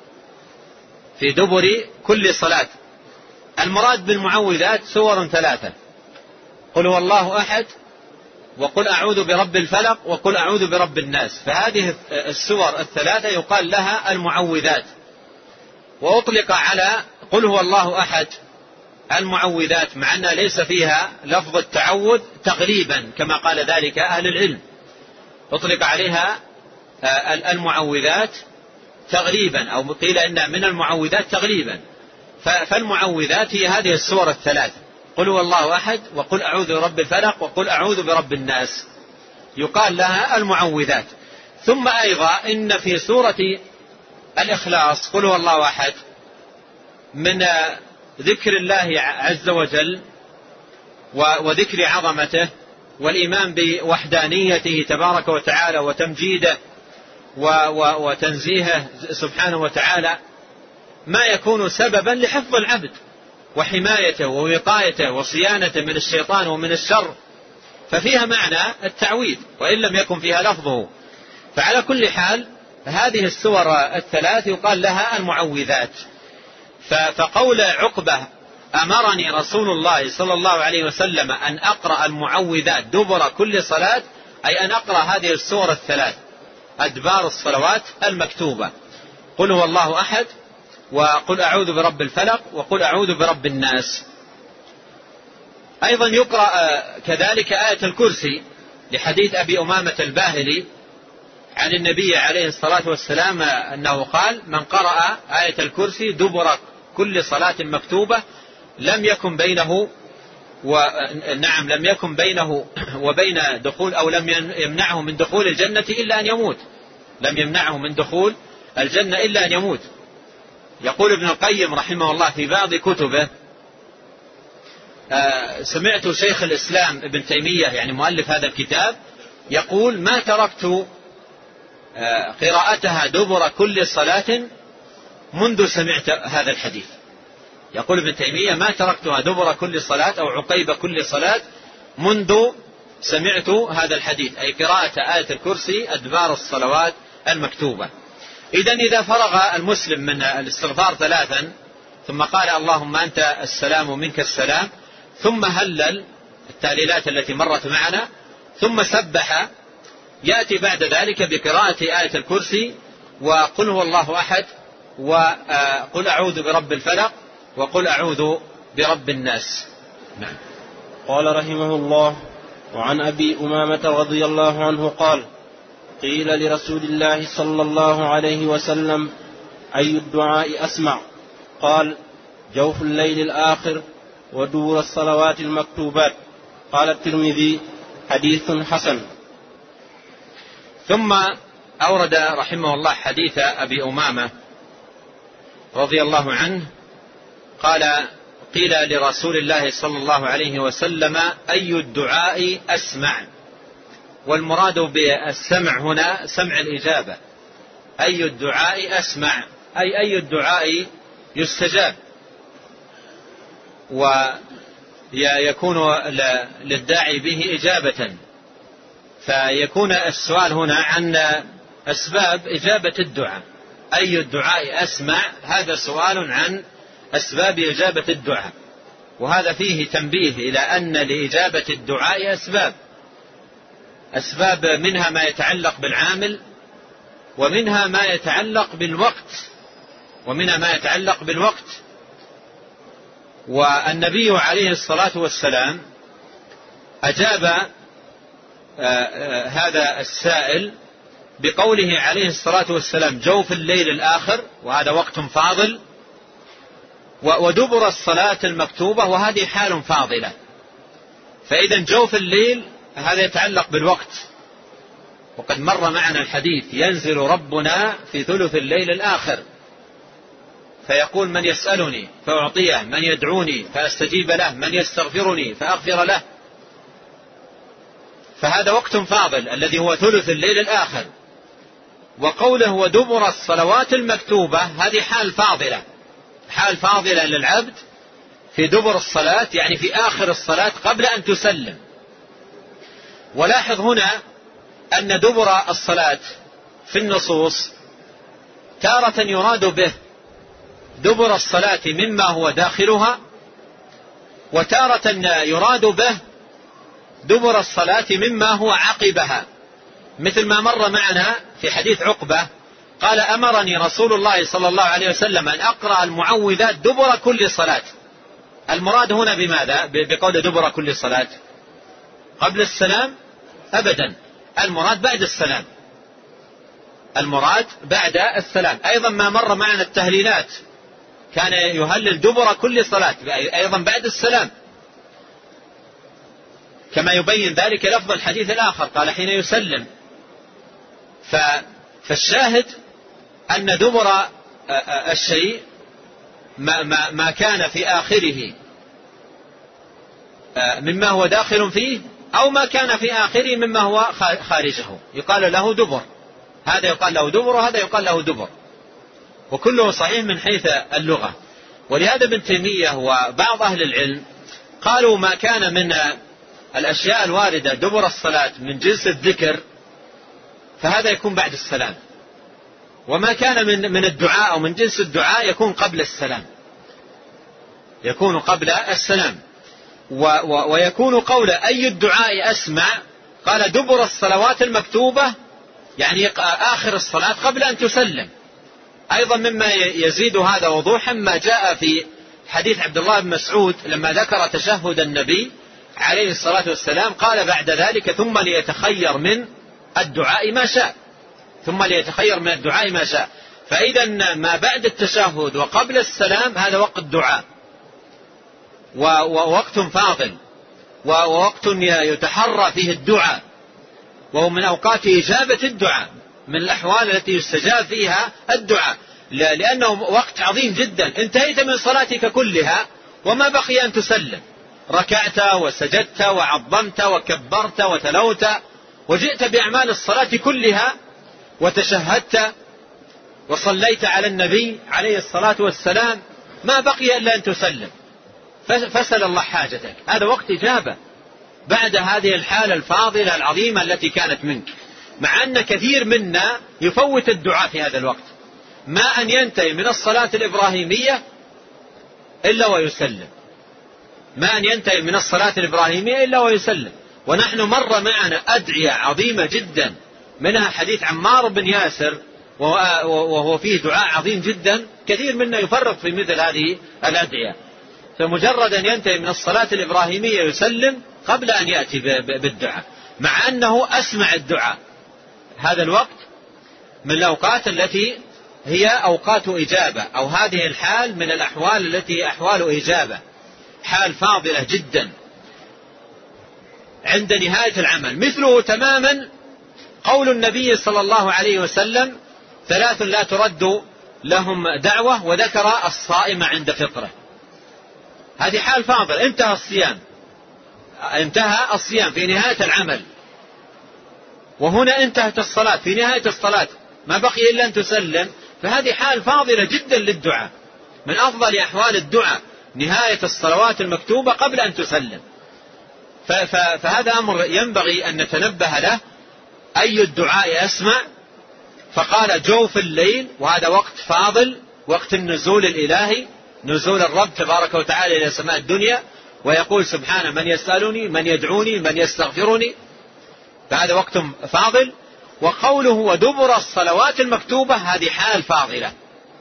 Speaker 1: في دبر كل صلاة. المراد بالمعوذات سور ثلاثة: قل هو الله أحد، وقل أعوذ برب الفلق، وقل أعوذ برب الناس. فهذه السور الثلاثة يقال لها المعوذات. وأطلق على قل هو الله أحد المعوذات مع أنها ليس فيها لفظ التعوذ تغليبا كما قال ذلك أهل العلم، أطلق عليها المعوذات تغليبا، أو قيل إنها من المعوذات تغليبا. فالمعوذات هي هذه السور الثلاث: قل هو الله أحد، وقل أعوذ برب الفلق، وقل أعوذ برب الناس، يقال لها المعوذات. ثم أيضا إن في سورة الإخلاص قل هو الله أحد من ذكر الله عز وجل وذكر عظمته والإيمان بوحدانيته تبارك وتعالى وتمجيده وتنزيهه سبحانه وتعالى، ما يكون سببا لحفظ العبد وحمايته ووقايته وصيانته من الشيطان ومن الشر، ففيها معنى التعويذ وإن لم يكن فيها لفظه. فعلى كل حال هذه السور الثلاث يقال لها المعوذات. فقول عقبة أمرني رسول الله صلى الله عليه وسلم أن أقرأ المعوذات دبر كل صلاة، أي أن أقرأ هذه السور الثلاث أدبار الصلوات المكتوبة: قل هو الله أحد، وقل أعوذ برب الفلق، وقل أعوذ برب الناس. أيضا يقرأ كذلك آية الكرسي لحديث أبي أمامة الباهلي عن النبي عليه الصلاة والسلام أنه قال: من قرأ آية الكرسي دبر كل صلاة مكتوبة لم يكن بينه و... نعم لم يكن بينه وبين دخول أو لم يمنعه من دخول الجنة إلا أن يموت لم يمنعه من دخول الجنة إلا أن يموت. يقول ابن القيم رحمه الله في بعض كتبه: آه سمعت شيخ الإسلام ابن تيمية يعني مؤلف هذا الكتاب يقول: ما تركت آه قراءتها دبر كل صلاة منذ سمعت هذا الحديث. يقول ابن تيمية: ما تركتها دبر كل صلاة أو عقيب كل صلاة منذ سمعت هذا الحديث، أي قراءة آية الكرسي أدبار الصلوات المكتوبة. إذن إذا فرغ المسلم من الاستغفار ثلاثا ثم قال اللهم أنت السلام ومنك السلام، ثم هلل التهليلات التي مرت معنا، ثم سبح، يأتي بعد ذلك بقراءة آية الكرسي وقل هو الله أحد، وقل أعوذ برب الفلق، وقل أعوذ برب الناس. نعم.
Speaker 2: قال رحمه الله: وعن أبي أمامة رضي الله عنه قال: قيل لرسول الله صلى الله عليه وسلم: أي الدعاء أسمع؟ قال: جوف الليل الآخر ودور الصلوات المكتوبات. قال الترمذي: حديث حسن.
Speaker 1: ثم أورد رحمه الله حديث أبي أمامة رضي الله عنه قال: قيل لرسول الله صلى الله عليه وسلم: أي الدعاء أسمع؟ والمراد بالسمع هنا سمع الإجابة. أي الدعاء أسمع أي أي الدعاء يستجاب، ويكون للداعي به إجابة. فيكون السؤال هنا عن أسباب إجابة الدعاء. أي الدعاء أسمع، هذا سؤال عن أسباب إجابة الدعاء، وهذا فيه تنبيه إلى أن لإجابة الدعاء أسباب أسباب منها ما يتعلق بالعامل، ومنها ما يتعلق بالوقت ومنها ما يتعلق بالوقت والنبي عليه الصلاة والسلام أجاب هذا السائل بقوله عليه الصلاة والسلام: جوف الليل الآخر، وهذا وقت فاضل، ودبر الصلاة المكتوبة، وهذه حال فاضلة. فإذا جوف الليل هذا يتعلق بالوقت، وقد مر معنا الحديث: ينزل ربنا في ثلث الليل الآخر فيقول: من يسألني فأعطيه، من يدعوني فأستجيب له، من يستغفرني فأغفر له. فهذا وقت فاضل الذي هو ثلث الليل الآخر. وقوله ودبر الصلوات المكتوبة، هذه حال فاضلة حال فاضلة للعبد في دبر الصلاة يعني في آخر الصلاة قبل أن تسلم. ولاحظ هنا أن دبر الصلاة في النصوص تارة يراد به دبر الصلاة مما هو داخلها، وتارة يراد به دبر الصلاة مما هو عقبها، مثل ما مر معنا في حديث عقبة قال أمرني رسول الله صلى الله عليه وسلم أن أقرأ المعوذات دبر كل صلاة. المراد هنا بماذا؟ بقول دبر كل صلاة قبل السلام؟ أبدا، المراد بعد السلام، المراد بعد السلام. أيضا ما مر معنا التهليلات كان يهلل دبر كل صلاة أيضا بعد السلام، كما يبين ذلك لفظ الحديث الآخر قال حين يسلم. فالشاهد أن دبر الشيء ما, ما, ما كان في آخره مما هو داخل فيه، أو ما كان في آخره مما هو خارجه يقال له دبر. هذا يقال له دبر وهذا يقال له دبر، وكله صحيح من حيث اللغة. ولهذا ابن تيمية وبعض أهل العلم قالوا ما كان من الأشياء الواردة دبر الصلاة من جنس الذكر فهذا يكون بعد السلام، وما كان من من الدعاء أو من جنس الدعاء يكون قبل السلام، يكون قبل السلام. ويكون قول أي الدعاء أسمع قال دبر الصلوات المكتوبة يعني آخر الصلاة قبل أن تسلم. أيضا مما يزيد هذا وضوحا ما جاء في حديث عبد الله بن مسعود لما ذكر تشهد النبي عليه الصلاة والسلام قال بعد ذلك ثم ليتخير من الدعاء ما شاء، ثم ليتخير من الدعاء ما شاء. فإذا ما بعد التشهد وقبل السلام هذا وقت الدعاء، ووقت فاضل، ووقت يتحرى فيه الدعاء، وهو من أوقات إجابة الدعاء، من الأحوال التي يستجاب فيها الدعاء، لأنه وقت عظيم جدا. انتهيت من صلاتك كلها وما بقي أن تسلم، ركعت وسجدت وعظمت وكبرت وتلوت وجئت بأعمال الصلاة كلها وتشهدت وصليت على النبي عليه الصلاة والسلام، ما بقي إلا أن تسلم، فسل الله حاجتك. هذا وقت إجابة بعد هذه الحالة الفاضلة العظيمة التي كانت منك، مع أن كثير منا يفوت الدعاء في هذا الوقت، ما أن ينتهي من الصلاة الإبراهيمية إلا ويسلم، ما أن ينتهي من الصلاة الإبراهيمية إلا ويسلم. ونحن مر معنا أدعية عظيمة جدا، منها حديث عمار بن ياسر وهو فيه دعاء عظيم جدا، كثير منا يفرق في مثل هذه الأدعية، فمجرد أن ينتهي من الصلاة الإبراهيمية يسلم قبل أن يأتي بالدعاء، مع أنه أسمع الدعاء. هذا الوقت من الأوقات التي هي أوقات إجابة، أو هذه الحال من الأحوال التي أحوال إجابة، حال فاضلة جدا عند نهاية العمل. مثله تماما قول النبي صلى الله عليه وسلم ثلاث لا ترد لهم دعوة، وذكر الصائم عند فطره. هذه حال فاضل، انتهى الصيام، انتهى الصيام في نهاية العمل، وهنا انتهت الصلاة في نهاية الصلاة، ما بقي إلا أن تسلم. فهذه حال فاضلة جدا للدعاء، من أفضل أحوال الدعاء نهاية الصلوات المكتوبة قبل أن تسلم. فهذا أمر ينبغي أن نتنبه له. أي الدعاء أسمع؟ فقال جوف الليل، وهذا وقت فاضل، وقت النزول الإلهي، نزول الرب تبارك وتعالى إلى سماء الدنيا، ويقول سبحانه من يسألني من يدعوني من يستغفرني، فهذا وقت فاضل. وقوله ودبر الصلوات المكتوبة هذه حال فاضلة.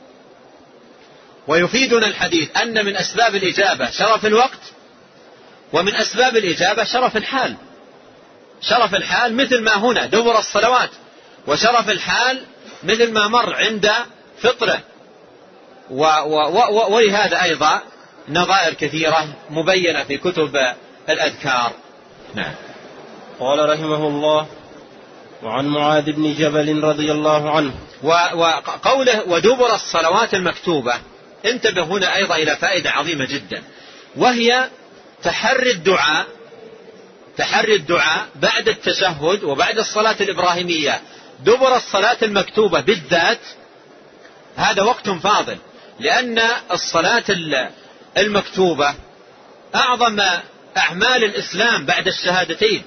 Speaker 1: ويفيدنا الحديث أن من أسباب الإجابة شرف الوقت، ومن أسباب الإجابة شرف الحال. شرف الحال مثل ما هنا دبر الصلوات، وشرف الحال مثل ما مر عند فطره. ولهذا أيضا نظائر كثيرة مبينة في كتب الأذكار. نعم.
Speaker 2: قال رحمه الله وعن معاذ بن جبل رضي الله عنه.
Speaker 1: وقوله ودبر الصلوات المكتوبة، انتبه هنا أيضا إلى فائدة عظيمة جدا، وهي تحري الدعاء، تحري الدعاء بعد التشهد وبعد الصلاة الإبراهيمية دبر الصلاة المكتوبة بالذات. هذا وقت فاضل، لأن الصلاة المكتوبة أعظم أعمال الإسلام بعد الشهادتين،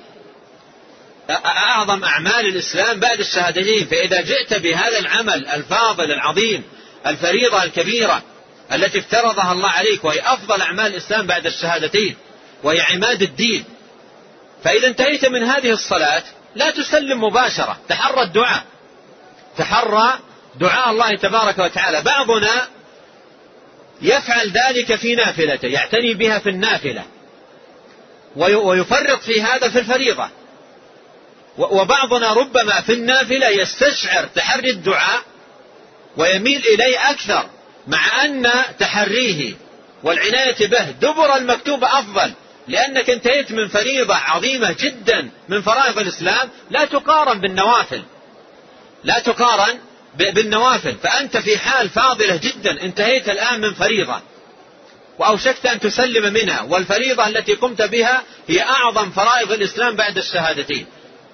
Speaker 1: أعظم أعمال الإسلام بعد الشهادتين. فإذا جئت بهذا العمل الفاضل العظيم، الفريضة الكبيرة التي افترضها الله عليك، وهي أفضل أعمال الإسلام بعد الشهادتين، وهي عماد الدين، فإذا انتهيت من هذه الصلاة لا تسلم مباشرة، تحرى الدعاء، تحرى دعاء الله تبارك وتعالى. بعضنا يفعل ذلك في نافلته، يعتني بها في النافلة ويفرط في هذا في الفريضة، وبعضنا ربما في النافلة يستشعر تحري الدعاء ويميل إليه أكثر، مع أن تحريه والعناية به دبر المكتوب أفضل، لأنك انتهيت من فريضة عظيمة جدا من فرائض الإسلام لا تقارن بالنوافل، لا تقارن بالنوافل. فأنت في حال فاضلة جدا، انتهيت الآن من فريضة وأوشكت أن تسلم منها، والفريضة التي قمت بها هي أعظم فرائض الإسلام بعد الشهادتين.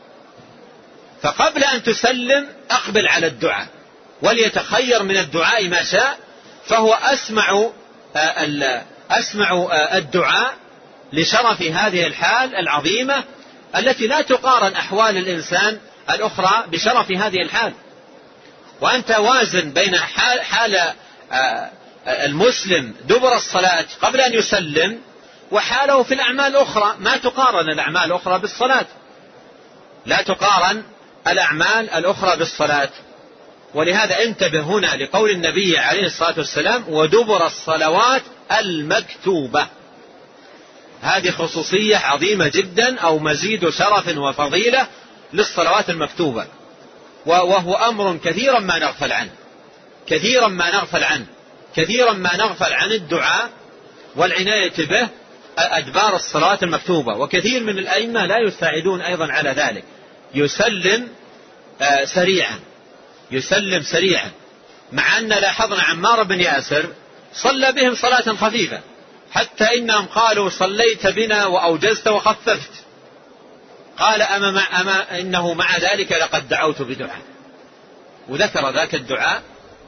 Speaker 1: فقبل أن تسلم أقبل على الدعاء، وليتخير من الدعاء ما شاء، فهو أسمع أسمع الدعاء لشرف هذه الحال العظيمة التي لا تقارن أحوال الإنسان الأخرى بشرف هذه الحال. وأنت وازن بين حال, حال المسلم دبر الصلاة قبل أن يسلم وحاله في الأعمال الأخرى، ما تقارن الأعمال الأخرى بالصلاة، لا تقارن الأعمال الأخرى بالصلاة. ولهذا انتبه هنا لقول النبي عليه الصلاة والسلام: ودبر الصلوات المكتوبة. هذه خصوصية عظيمة جدا، أو مزيد شرف وفضيلة للصلوات المكتوبة، وهو أمر كثيرا ما نغفل عنه، كثيرا ما نغفل عنه كثيرا ما نغفل عن الدعاء والعناية به أدبار الصلوات المكتوبة. وكثير من الأئمة لا يساعدون أيضا على ذلك، يسلم سريعا يسلم سريعا مع أن لاحظنا عمار بن ياسر صلى بهم صلاة خفيفة، حتى إنهم قالوا: صليت بنا وأوجزت وخففت. قال: أما, مع أما إنه مع ذلك لقد دعوت بدعاء، وذكر ذاك الدعاء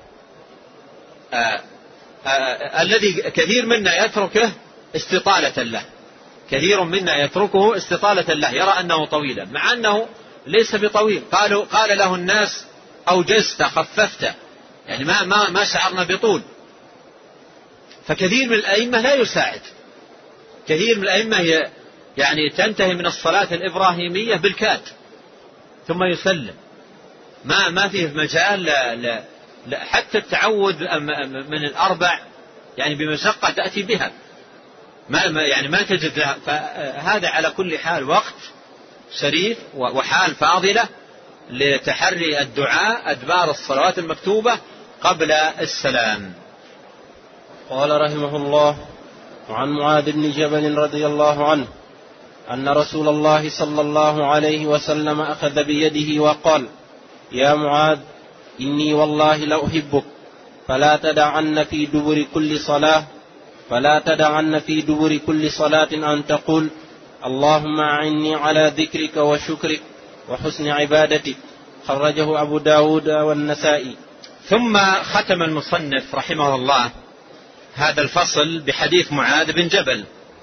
Speaker 1: آآ آآ الذي كثير منا يتركه استطالة له، كثير منا يتركه استطالة له، يرى أنه طويلا مع أنه ليس بطويل. قالوا قال له الناس: أوجزت خففت، يعني ما, ما, ما شعرنا بطول. فكثير من الأئمة لا يساعد، كثير من الأئمة يعني تنتهي من الصلاة الإبراهيمية بالكاد ثم يسلم، ما ما فيه مجال لا لا لا حتى التعود من الأربع يعني بمشقة تأتي بها، ما يعني ما تجد. فهذا على كل حال وقت شريف وحال فاضلة لتحري الدعاء أدبار الصلوات المكتوبة قبل السلام.
Speaker 2: قال رحمه الله: وعن معاذ بن جبل رضي الله عنه أن رسول الله صلى الله عليه وسلم أخذ بيده وقال: يا معاذ، إني والله لأحبك، فلا تدعن في دبر كل صلاة فلا تدعن في دبر كل صلاة أن تقول: اللهم أعني على ذكرك وشكرك وحسن عبادتك. خرجه أبو داود والنسائي.
Speaker 1: ثم ختم المصنف رحمه الله هذا الفصل بحديث معاذ بن جبل.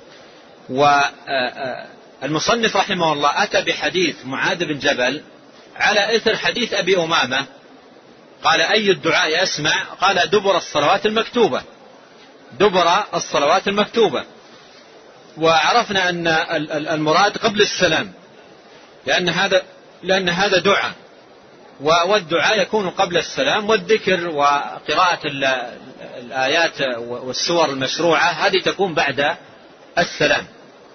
Speaker 1: والمصنف رحمه الله أتى بحديث معاذ بن جبل على إثر حديث أبي أمامة. قال: أي الدعاء أسمع؟ قال: دبر الصلوات المكتوبة، دبر الصلوات المكتوبة. وعرفنا أن المراد قبل السلام، لأن هذا لأن هذا دعاء، والدعاء يكون قبل السلام، والذكر وقراءة الآيات والسور المشروعة هذه تكون بعد السلام.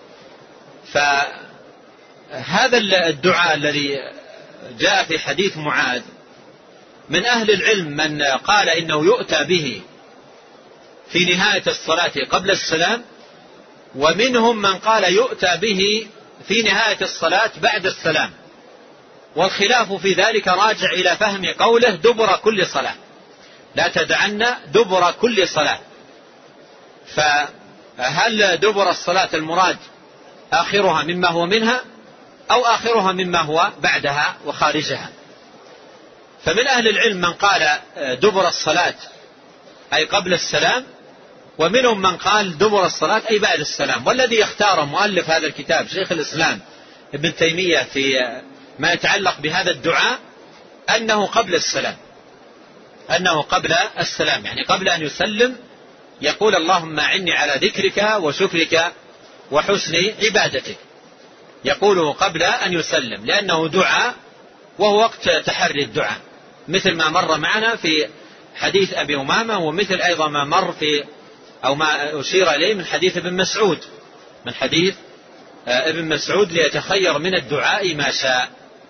Speaker 1: فهذا الدعاء الذي جاء في حديث معاذ من أهل العلم من قال إنه يؤتى به في نهاية الصلاة قبل السلام، ومنهم من قال يؤتى به في نهاية الصلاة بعد السلام. والخلاف في ذلك راجع إلى فهم قوله دبر كل صلاة، لا تدعن دبر كل صلاة. فهل دبر الصلاة المراد آخرها مما هو منها، أو آخرها مما هو بعدها وخارجها؟ فمن أهل العلم من قال دبر الصلاة أي قبل السلام، ومنهم من قال دبر الصلاة أي بعد السلام. والذي يختار مؤلف هذا الكتاب شيخ الإسلام ابن تيمية في ما يتعلق بهذا الدعاء أنه قبل السلام، أنه قبل السلام، يعني قبل أن يسلم يقول اللهم أعني على ذكرك وشكرك وحسن عبادتك، يقوله قبل أن يسلم، لأنه دعاء وهو وقت تحري الدعاء، مثل ما مر معنا في حديث أبي أمامة، ومثل أيضا ما مر في أو ما أشير إليه من حديث ابن مسعود، من حديث ابن مسعود ليتخير من الدعاء ما شاء.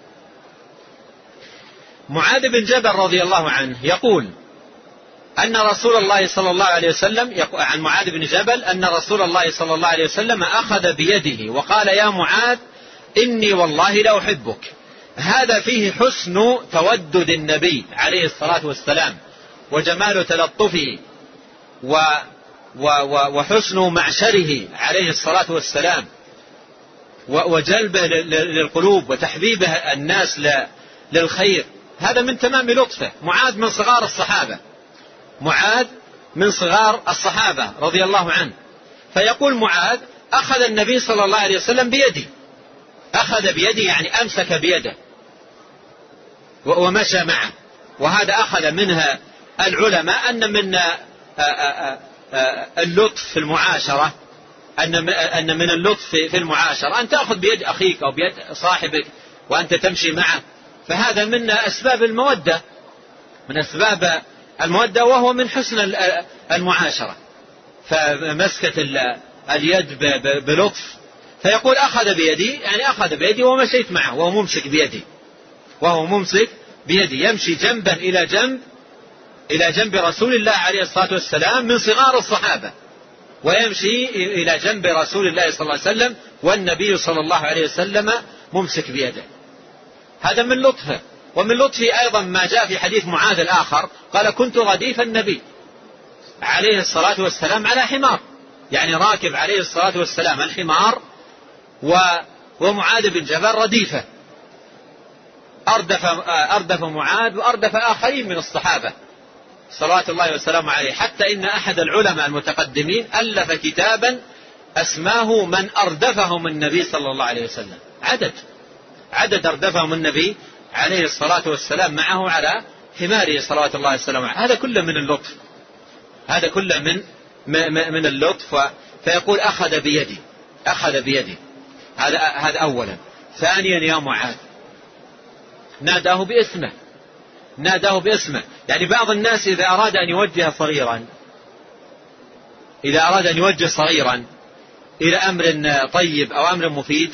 Speaker 1: معاذ بن جبل رضي الله عنه يقول أن رسول الله صلى الله عليه وسلم، عن معاذ بن جبل أن رسول الله صلى الله عليه وسلم أخذ بيده وقال يا معاذ إني والله لأحبك. هذا فيه حسن تودد النبي عليه الصلاة والسلام وجمال تلطفه و وحسن معشره عليه الصلاة والسلام وجلبه للقلوب وتحبيبه الناس للخير. هذا من تمام لطفه. معاذ من صغار الصحابة، معاذ من صغار الصحابة رضي الله عنه. فيقول معاذ أخذ النبي صلى الله عليه وسلم بيدي، أخذ بيدي يعني أمسك بيده ومشى معه. وهذا أخذ منها العلماء أن من اللطف في المعاشرة، أن من اللطف في المعاشرة أن تأخذ بيد أخيك أو بيد صاحبك وأنت تمشي معه، فهذا من أسباب المودة، من أسباب المودة وهو من حسن المعاشرة. فمسكة اليد بلطف. فيقول أخذ بيدي يعني أخذ بيدي ومشيت معه وهو ممسك بيدي، وهو ممسك بيدي يمشي جنبا إلى جنب إلى جنب رسول الله عليه الصلاة والسلام من صغار الصحابة، ويمشي إلى جنب رسول الله صلى الله عليه وسلم والنبي صلى الله عليه وسلم ممسك بيده. هذا من لطفه. ومن لطفه أيضا ما جاء في حديث معاذ الآخر قال كنت رديف النبي عليه الصلاة والسلام على حمار، يعني راكب عليه الصلاة والسلام الحمار ومعاذ بن جبل رديفه. أردف, أردف معاذ وأردف آخرين من الصحابة صلوات الله وسلامه عليه، حتى إن أحد العلماء المتقدمين ألف كتابا أسماه من أردفهم النبي صلى الله عليه وسلم. عدد عدد أردفهم النبي عليه الصلاة والسلام معه على حماره صلوات الله وسلامه عليه. هذا كله من اللطف، هذا كله من من اللطف. فيقول أخذ بيدي، أخذ بيدي. هذا هذا أولا. ثانيا يا معاذ، ناداه باسمه، ناداه باسمه. يعني بعض الناس إذا أراد أن يوجه صغيرا، إذا أراد أن يوجه صغيرا إلى أمر طيب أو أمر مفيد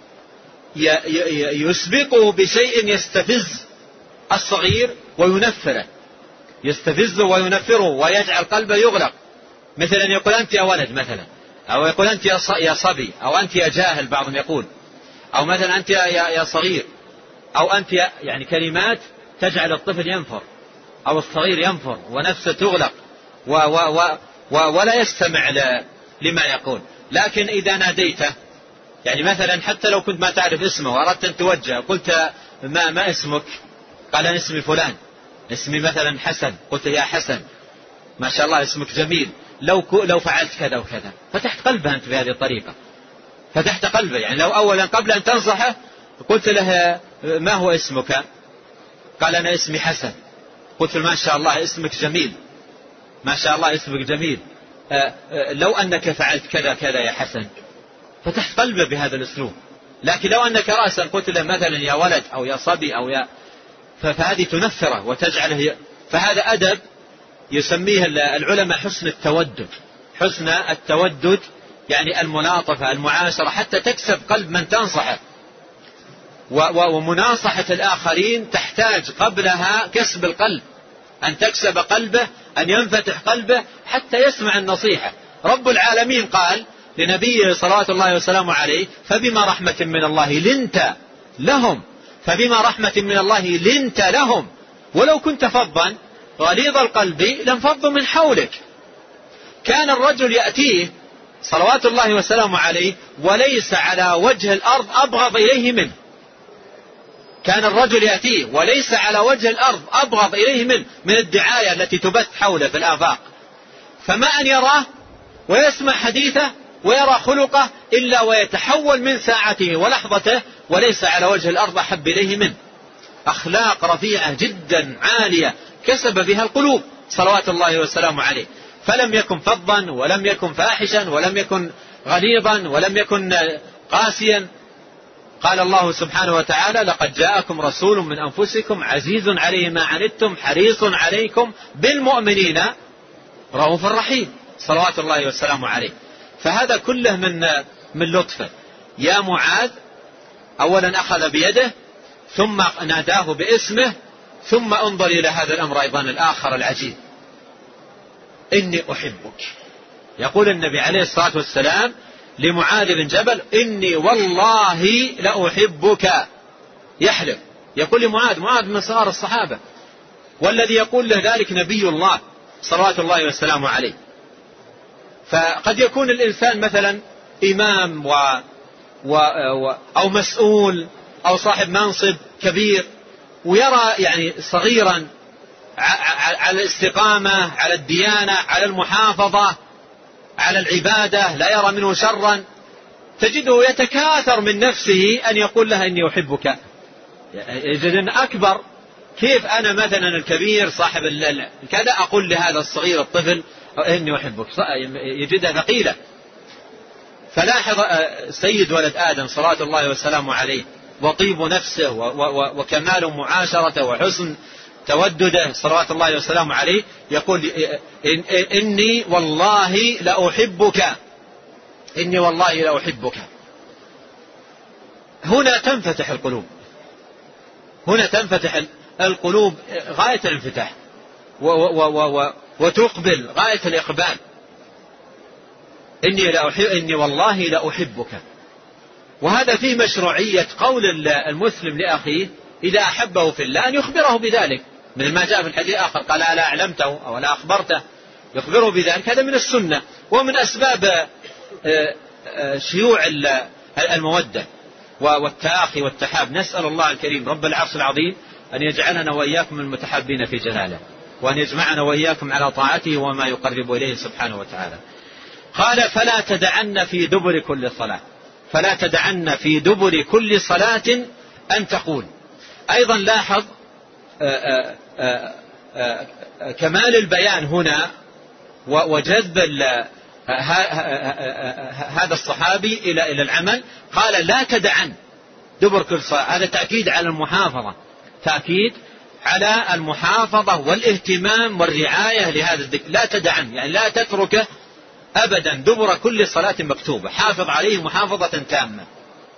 Speaker 1: يسبقه بشيء يستفز الصغير وينفره، يستفزه وينفره ويجعل قلبه يغلق، مثلا يقول أنت يا ولد مثلا، أو يقول أنت يا صبي، أو أنت يا جاهل بعضهم يقول، أو مثلا أنت يا صغير، أو أنت يعني كلمات تجعل الطفل ينفر أو الصغير ينفر ونفسه تغلق و و و ولا يستمع لما يقول. لكن إذا ناديته، يعني مثلا حتى لو كنت ما تعرف اسمه وأردت أن توجه قلت ما, ما اسمك؟ قال أنا اسمي فلان، اسمي مثلا حسن، قلت يا حسن ما شاء الله اسمك جميل، لو لو فعلت كذا وكذا، فتحت قلبه أنت بهذه الطريقة، فتحت قلبه. يعني لو أولا قبل أن تنصحه قلت له ما هو اسمك؟ قال أنا اسمي حسن، قلت ما شاء الله اسمك جميل، ما شاء الله اسمك جميل، لو أنك فعلت كذا كذا يا حسن، فتحت قلبه بهذا الأسلوب. لكن لو أنك رأسا قلت له مثلا يا ولد أو يا صبي أو يا، فهذه تنفره وتجعله. فهذا أدب يسميه العلماء حسن التودد، حسن التودد يعني الملاطفة، المعاشرة، حتى تكسب قلب من تنصحه. ومناصحة الآخرين تحتاج قبلها كسب القلب، أن تكسب قلبه، أن ينفتح قلبه حتى يسمع النصيحة. رب العالمين قال لنبيه صلوات الله وسلامه عليه فبما رحمة من الله لنت لهم، فبما رحمة من الله لنت لهم ولو كنت فظا غليظ القلب لانفضوا من حولك. كان الرجل يأتيه صلوات الله وسلامه عليه وليس على وجه الأرض أبغض إليه منه، كان الرجل يأتيه وليس على وجه الأرض أبغض إليه منه من الدعاية التي تبث حوله في الآفاق، فما أن يراه ويسمع حديثه ويرى خلقه إلا ويتحول من ساعته ولحظته وليس على وجه الأرض أحب إليه منه. أخلاق رفيعة جدا عالية كسب بها القلوب صلوات الله وسلامه عليه. فلم يكن فظا ولم يكن فاحشا ولم يكن غليظا ولم يكن قاسيا. قال الله سبحانه وتعالى: لقد جاءكم رسول من أنفسكم عزيز عليه ما عنتم حريص عليكم بالمؤمنين رؤوف رحيم صلوات الله وسلامه عليه. فهذا كله من من لطفه. يا معاذ، أولا أخذ بيده ثم ناداه باسمه، ثم انظر إلى هذا الأمر أيضا الآخر العجيب: إني أحبك. يقول النبي عليه الصلاة والسلام لمعاذ بن جبل: إني والله لأحبك. يحلف، يقول لمعاذ، معاذ من صغار الصحابة، والذي يقول له ذلك نبي الله صلوات الله وسلامه عليه. فقد يكون الإنسان مثلا إمام و... و... و... أو مسؤول أو صاحب منصب كبير، ويرى يعني صغيرا على الاستقامة، على الديانة، على المحافظة، على العبادة، لا يرى منه شرا، تجده يتكاثر من نفسه أن يقول لها إني أحبك. يجد أن أكبر، كيف أنا مثلا الكبير صاحب كذا أقول لهذا الصغير الطفل إني أحبك؟ يجدها ثقيلة. فلاحظ سيد ولد آدم صلوات الله وسلامه عليه وطيب نفسه وكمال معاشرته وحسن تودده صلوات الله وسلامه عليه، يقول: إني والله لأحبك، إني والله لأحبك. هنا تنفتح القلوب، هنا تنفتح القلوب غاية الانفتاح وتقبل غاية الإقبال. إني لأحب إني والله لأحبك. وهذا فيه مشروعية قول المسلم لأخيه إذا أحبه في الله أن يخبره بذلك، من ما جاء في الحديث آخر قال: ألا أعلمته أو لا أخبرته، يخبره بذلك. هذا من السنة ومن أسباب شيوع المودة والتآخي والتحاب. نسأل الله الكريم رب العرش العظيم أن يجعلنا وإياكم المتحابين في جلاله، وأن يجمعنا وإياكم على طاعته وما يقرب إليه سبحانه وتعالى. قال: فلا تدعن في دبر كل صلاة، فلا تدعن في دبر كل صلاة أن تقول. أيضا لاحظ آآ آآ آآ كمال البيان هنا وجذب هذا الصحابي إلى إلى العمل. قال: لا تدعن دبر كل صلاة، هذا تأكيد على المحافظة، تأكيد على المحافظة والاهتمام والرعاية لهذا الذكر. لا تدعن يعني لا تتركه أبدا دبر كل صلاة مكتوبة، حافظ عليه محافظة تامة.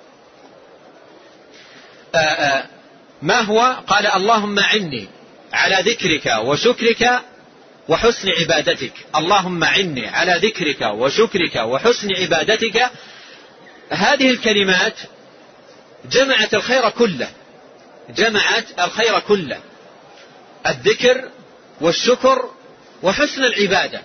Speaker 1: آآ آآ ما هو؟ قال: اللهم عني على ذكرك وشكرك وحسن عبادتك. اللهم عني على ذكرك وشكرك وحسن عبادتك. هذه الكلمات جمعت الخير كله، جمعت الخير كله، الذكر والشكر وحسن العبادة.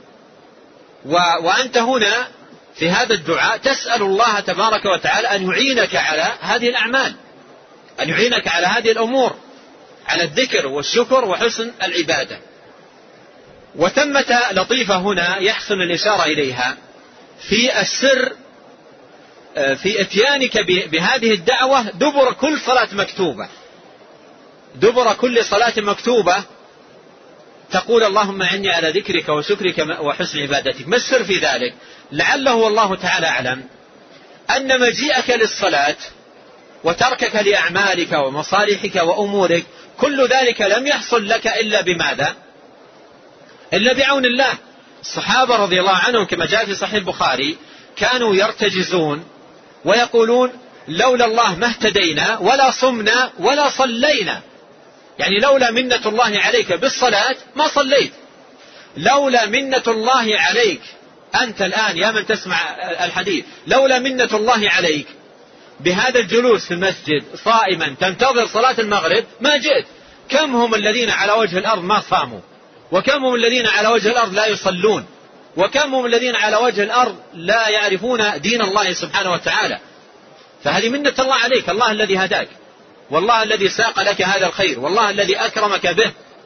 Speaker 1: وأنت هنا في هذا الدعاء تسأل الله تبارك وتعالى أن يعينك على هذه الأعمال، أن يعينك على هذه الأمور، على الذكر والشكر وحسن العبادة. وثمة لطيفة هنا يحسن الإشارة إليها في السر في إتيانك بهذه الدعوة دبر كل صلاة مكتوبة، دبر كل صلاة مكتوبة تقول: اللهم عني على ذكرك وشكرك وحسن عبادتك. ما السر في ذلك؟ لعله والله تعالى أعلم أن مجيئك للصلاة وتركك لأعمالك ومصالحك وأمورك كل ذلك لم يحصل لك إلا بماذا؟ إلا بعون الله. الصحابة رضي الله عنهم كما جاء في صحيح البخاري كانوا يرتجزون ويقولون: لولا الله ما اهتدينا ولا صمنا ولا صلينا. يعني لولا منة الله عليك بالصلاة ما صليت، لولا منة الله عليك أنت الآن يا من تسمع الحديث، لولا منة الله عليك بهذا الجلوس في المسجد صائما تنتظر صلاة المغرب ما جئت. كم هم الذين على وجه الأرض ما صاموا، وكم هم الذين على وجه الأرض لا يصلون، وكم هم الذين على وجه الأرض لا يعرفون دين الله سبحانه وتعالى. فهذه منة الله عليك، الله الذي هداك، والله الذي ساق لك هذا الخير، والله الذي أكرمك به.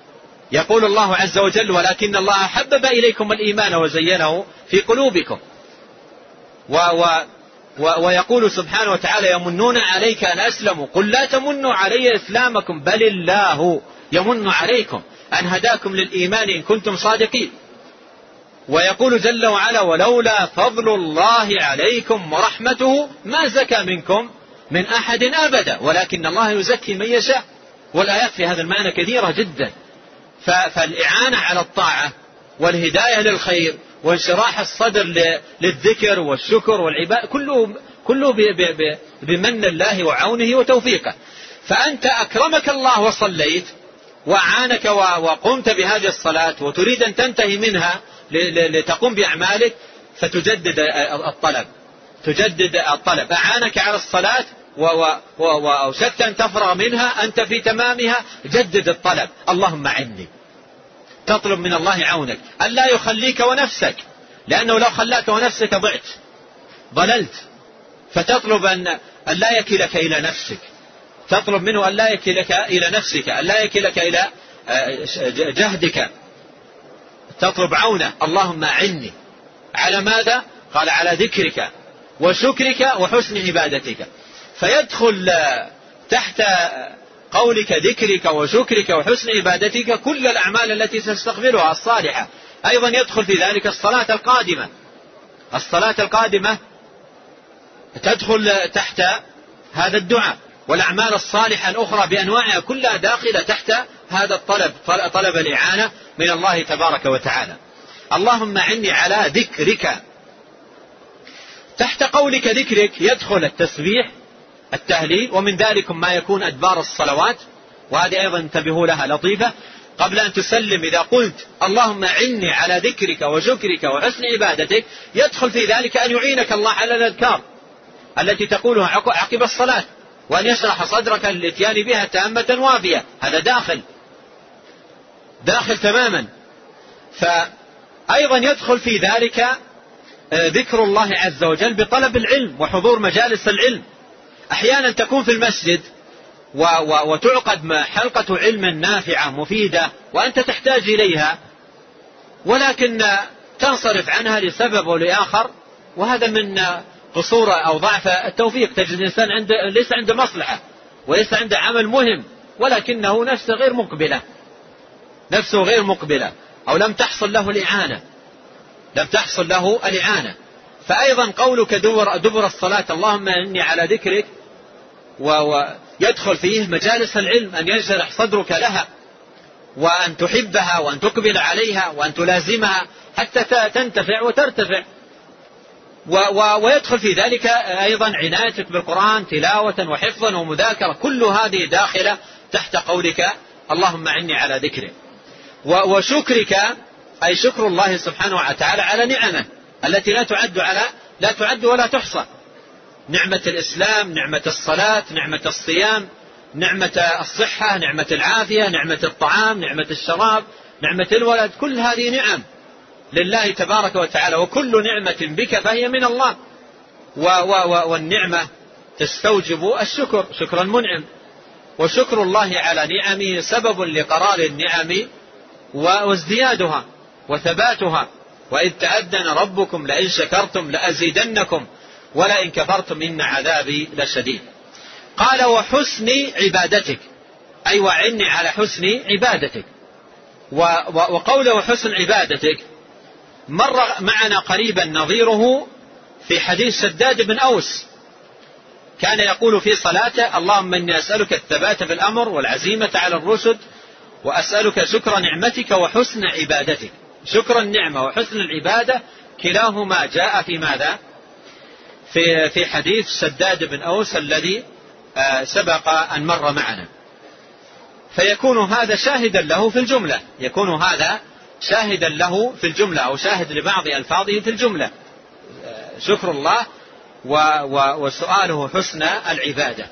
Speaker 1: يقول الله عز وجل ولكن الله حبب إليكم الإيمان وزينه في قلوبكم. و و و ويقول سبحانه وتعالى يمنون عليك أن أسلموا قل لا تمنوا علي إسلامكم بل الله يمن عليكم أن هداكم للإيمان إن كنتم صادقين. ويقول جل وعلا ولولا فضل الله عليكم ورحمته ما زكى منكم من أحد أبدا ولكن الله يزكي من يشاء. والآيات في هذا المعنى كثيرة جدا. فالإعانة على الطاعة والهداية للخير وانشراح الصدر للذكر والشكر والعبادة كله, كله بمن الله وعونه وتوفيقه. فأنت أكرمك الله وصليت وأعانك وقمت بهذه الصلاة وتريد أن تنتهي منها لتقوم بأعمالك فتجدد الطلب تجدد الطلب أعانك على الصلاة وأوشكت أن تفرغ منها أنت في تمامها جدد الطلب اللهم عني. تطلب من الله عونك ألا يخليك ونفسك لأنه لو خلاك ونفسك ضعت ضللت. فتطلب أن لا يكلك إلى نفسك تطلب منه أن لا يكلك إلى نفسك أن لا يكلك إلى جهدك تطلب عونه اللهم عني على ماذا؟ قال على ذكرك وشكرك وحسن عبادتك. فيدخل تحت قولك ذكرك وشكرك وحسن عبادتك كل الأعمال التي تستقبلها الصالحة. أيضا يدخل في ذلك الصلاة القادمة الصلاة القادمة تدخل تحت هذا الدعاء والأعمال الصالحة الأخرى بأنواعها كلها داخلة تحت هذا الطلب طلب الإعانة من الله تبارك وتعالى. اللهم عني على ذكرك. تحت قولك ذكرك يدخل التسبيح التهليل ومن ذلك ما يكون أدبار الصلوات وهذه أيضا انتبهوا لها لطيفة قبل أن تسلم إذا قلت اللهم عني على ذكرك وشكرك وحسن عبادتك يدخل في ذلك أن يعينك الله على الأذكار التي تقولها عقب الصلاة وأن يشرح صدرك للإتيان بها تامة وافية. هذا داخل داخل تماما. فأيضا يدخل في ذلك ذكر الله عز وجل بطلب العلم وحضور مجالس العلم. أحيانا تكون في المسجد وتعقد حلقة علم نافعة مفيدة وأنت تحتاج إليها ولكن تنصرف عنها لسبب أو لآخر وهذا من قصور أو ضعف التوفيق. تجد الإنسان عنده ليس عنده مصلحة وليس عنده عمل مهم ولكنه نفسه غير مقبلة نفسه غير مقبلة أو لم تحصل له الإعانة لم تحصل له الإعانة. فأيضا قولك دبر, دبر الصلاة اللهم إني على ذكرك ويدخل فيه مجالس العلم أن ينشرح صدرك لها وأن تحبها وأن تقبل عليها وأن تلازمها حتى تنتفع وترتفع. ويدخل في ذلك أيضا عنايتك بالقرآن تلاوة وحفظا ومذاكرة كل هذه داخلة تحت قولك اللهم عني على ذكرك. وشكرك أي شكر الله سبحانه وتعالى على نعمه التي لا تعد على لا تعد ولا تحصى. نعمة الإسلام نعمة الصلاة نعمة الصيام نعمة الصحة نعمة العافية نعمة الطعام نعمة الشراب نعمة الولد كل هذه نعم لله تبارك وتعالى وكل نعمة بك فهي من الله. والنعمة تستوجب الشكر شكر المنعم وشكر الله على نعمه سبب لقرار النعم وازديادها وثباتها. وإذ تأذن ربكم لئن شكرتم لأزيدنكم ولئن كفرتم إن عذابي لشديد. قال وحسن عبادتك أي وعني على حسن عبادتك. وقوله وحسن عبادتك مر معنا قريبا نظيره في حديث شداد بن أوس كان يقول في صلاته اللهم إني أسألك الثبات في الأمر والعزيمة على الرشد وأسألك شكر نعمتك وحسن عبادتك. شكر النعمة وحسن العبادة كلاهما جاء في ماذا؟ في في حديث شداد بن أوس الذي سبق أن مر معنا. فيكون هذا شاهدا له في الجملة يكون هذا شاهدا له في الجملة أو شاهد لبعض ألفاظه في الجملة شكر الله وسؤاله حسن العبادة.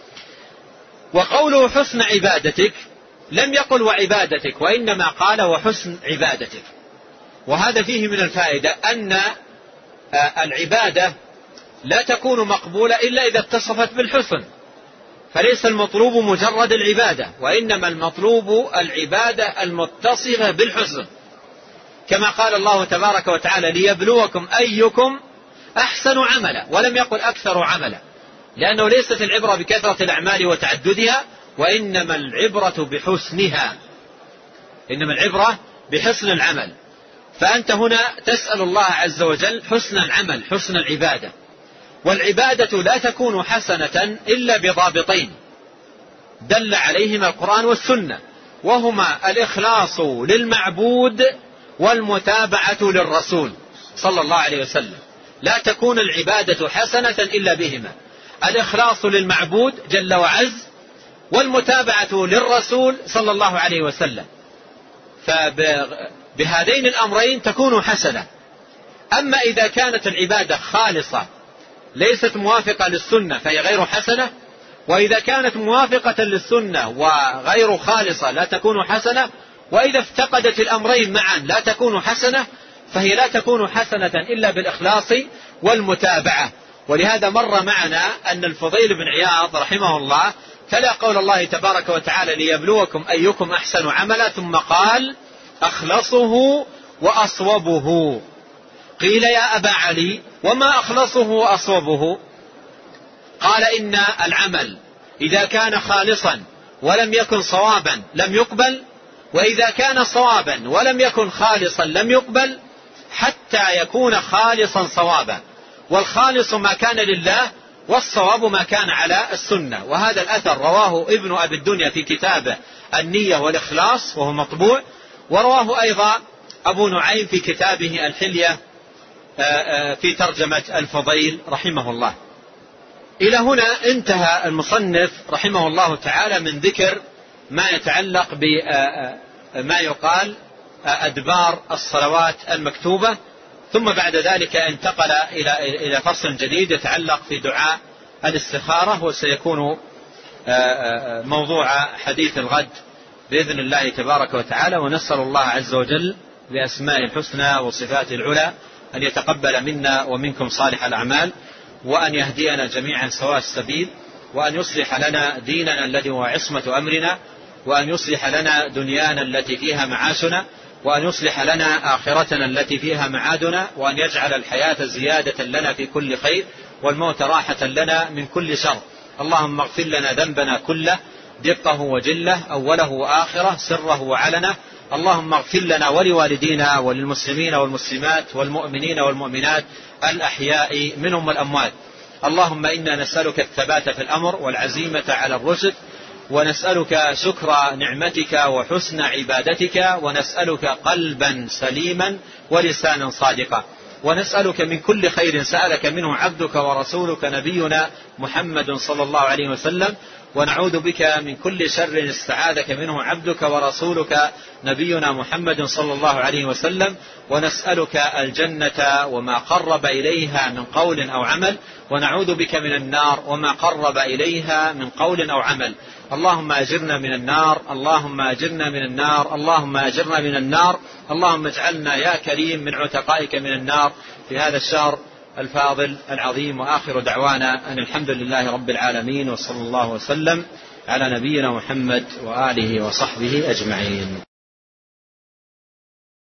Speaker 1: وقوله حسن عبادتك لم يقل وعبادتك وإنما قال وحسن عبادتك. وهذا فيه من الفائدة أن العبادة لا تكون مقبولة إلا إذا اتصفت بالحسن. فليس المطلوب مجرد العبادة، وإنما المطلوب العبادة المتصفة بالحسن، كما قال الله تبارك وتعالى ليبلوكم أيكم أحسن عملا، ولم يقل أكثر عملا، لأنه ليست العبرة بكثرة الأعمال وتعددها، وإنما العبرة بحسنها، إنما العبرة بحسن العمل. فأنت هنا تسأل الله عز وجل حسن العمل، حسن العبادة. والعبادة لا تكون حسنة إلا بضابطين دل عليهما القرآن والسنة، وهما الإخلاص للمعبود والمتابعة للرسول صلى الله عليه وسلم. لا تكون العبادة حسنة إلا بهما، الإخلاص للمعبود جل وعز والمتابعة للرسول صلى الله عليه وسلم. فبهذين الأمرين تكون حسنة. أما إذا كانت العبادة خالصة ليست موافقة للسنة فهي غير حسنة، وإذا كانت موافقة للسنة وغير خالصة لا تكون حسنة، وإذا افتقدت الأمرين معا لا تكون حسنة، فهي لا تكون حسنة إلا بالإخلاص والمتابعة. ولهذا مر معنا أن الفضيل بن عياض رحمه الله تلا قول الله تبارك وتعالى ليبلوكم أيكم أحسن عملا، ثم قال أخلصه وأصوبه. قيل يا أبا علي وما أخلصه وأصوبه؟ قال إن العمل إذا كان خالصا ولم يكن صوابا لم يقبل، وإذا كان صوابا ولم يكن خالصا لم يقبل، حتى يكون خالصا صوابا. والخالص ما كان لله، والصواب ما كان على السنة. وهذا الأثر رواه ابن أبي الدنيا في كتابه النية والإخلاص وهو مطبوع، ورواه أيضا أبو نعيم في كتابه الحلية في ترجمة الفضيل رحمه الله. إلى هنا انتهى المصنف رحمه الله تعالى من ذكر ما يتعلق بما يقال أدبار الصلوات المكتوبة، ثم بعد ذلك انتقل إلى إلى فصل جديد يتعلق في دعاء الاستخارة، وسيكون موضوع حديث الغد بإذن الله تبارك وتعالى. ونسأل الله عز وجل بأسماء الحسنى وصفاته العلى أن يتقبل منا ومنكم صالح الأعمال، وأن يهدينا جميعا سواء السبيل، وأن يصلح لنا ديننا الذي هو عصمة أمرنا، وأن يصلح لنا دنيانا التي فيها معاشنا، وأن يصلح لنا آخرتنا التي فيها معادنا، وأن يجعل الحياة زيادة لنا في كل خير والموت راحة لنا من كل شر. اللهم اغفر لنا ذنبنا كله، دقه وجله، أوله وآخره، سره وعلنه. اللهم اغفر لنا ولوالدينا وللمسلمين والمسلمات والمؤمنين والمؤمنات الأحياء منهم والأموات. اللهم إنا نسألك الثبات في الأمر والعزيمة على الرشد، ونسألك شكر نعمتك وحسن عبادتك، ونسألك قلبا سليما ولسانا صادقا، ونسألك من كل خير سألك منه عبدك ورسولك نبينا محمد صلى الله عليه وسلم، ونعوذ بك من كل شر استعاذك منه عبدك ورسولك نبينا محمد صلى الله عليه وسلم، ونسألك الجنة وما قرب إليها من قول أو عمل، ونعوذ بك من النار وما قرب إليها من قول أو عمل. اللهم أجرنا من النار، اللهم أجرنا من النار، اللهم أجرنا من النار. اللهم اجعلنا يا كريم من عتقائك من النار في هذا الشهر الفاضل العظيم. وآخر دعوانا أن الحمد لله رب العالمين، وصلى الله وسلم على نبينا محمد وآله وصحبه أجمعين.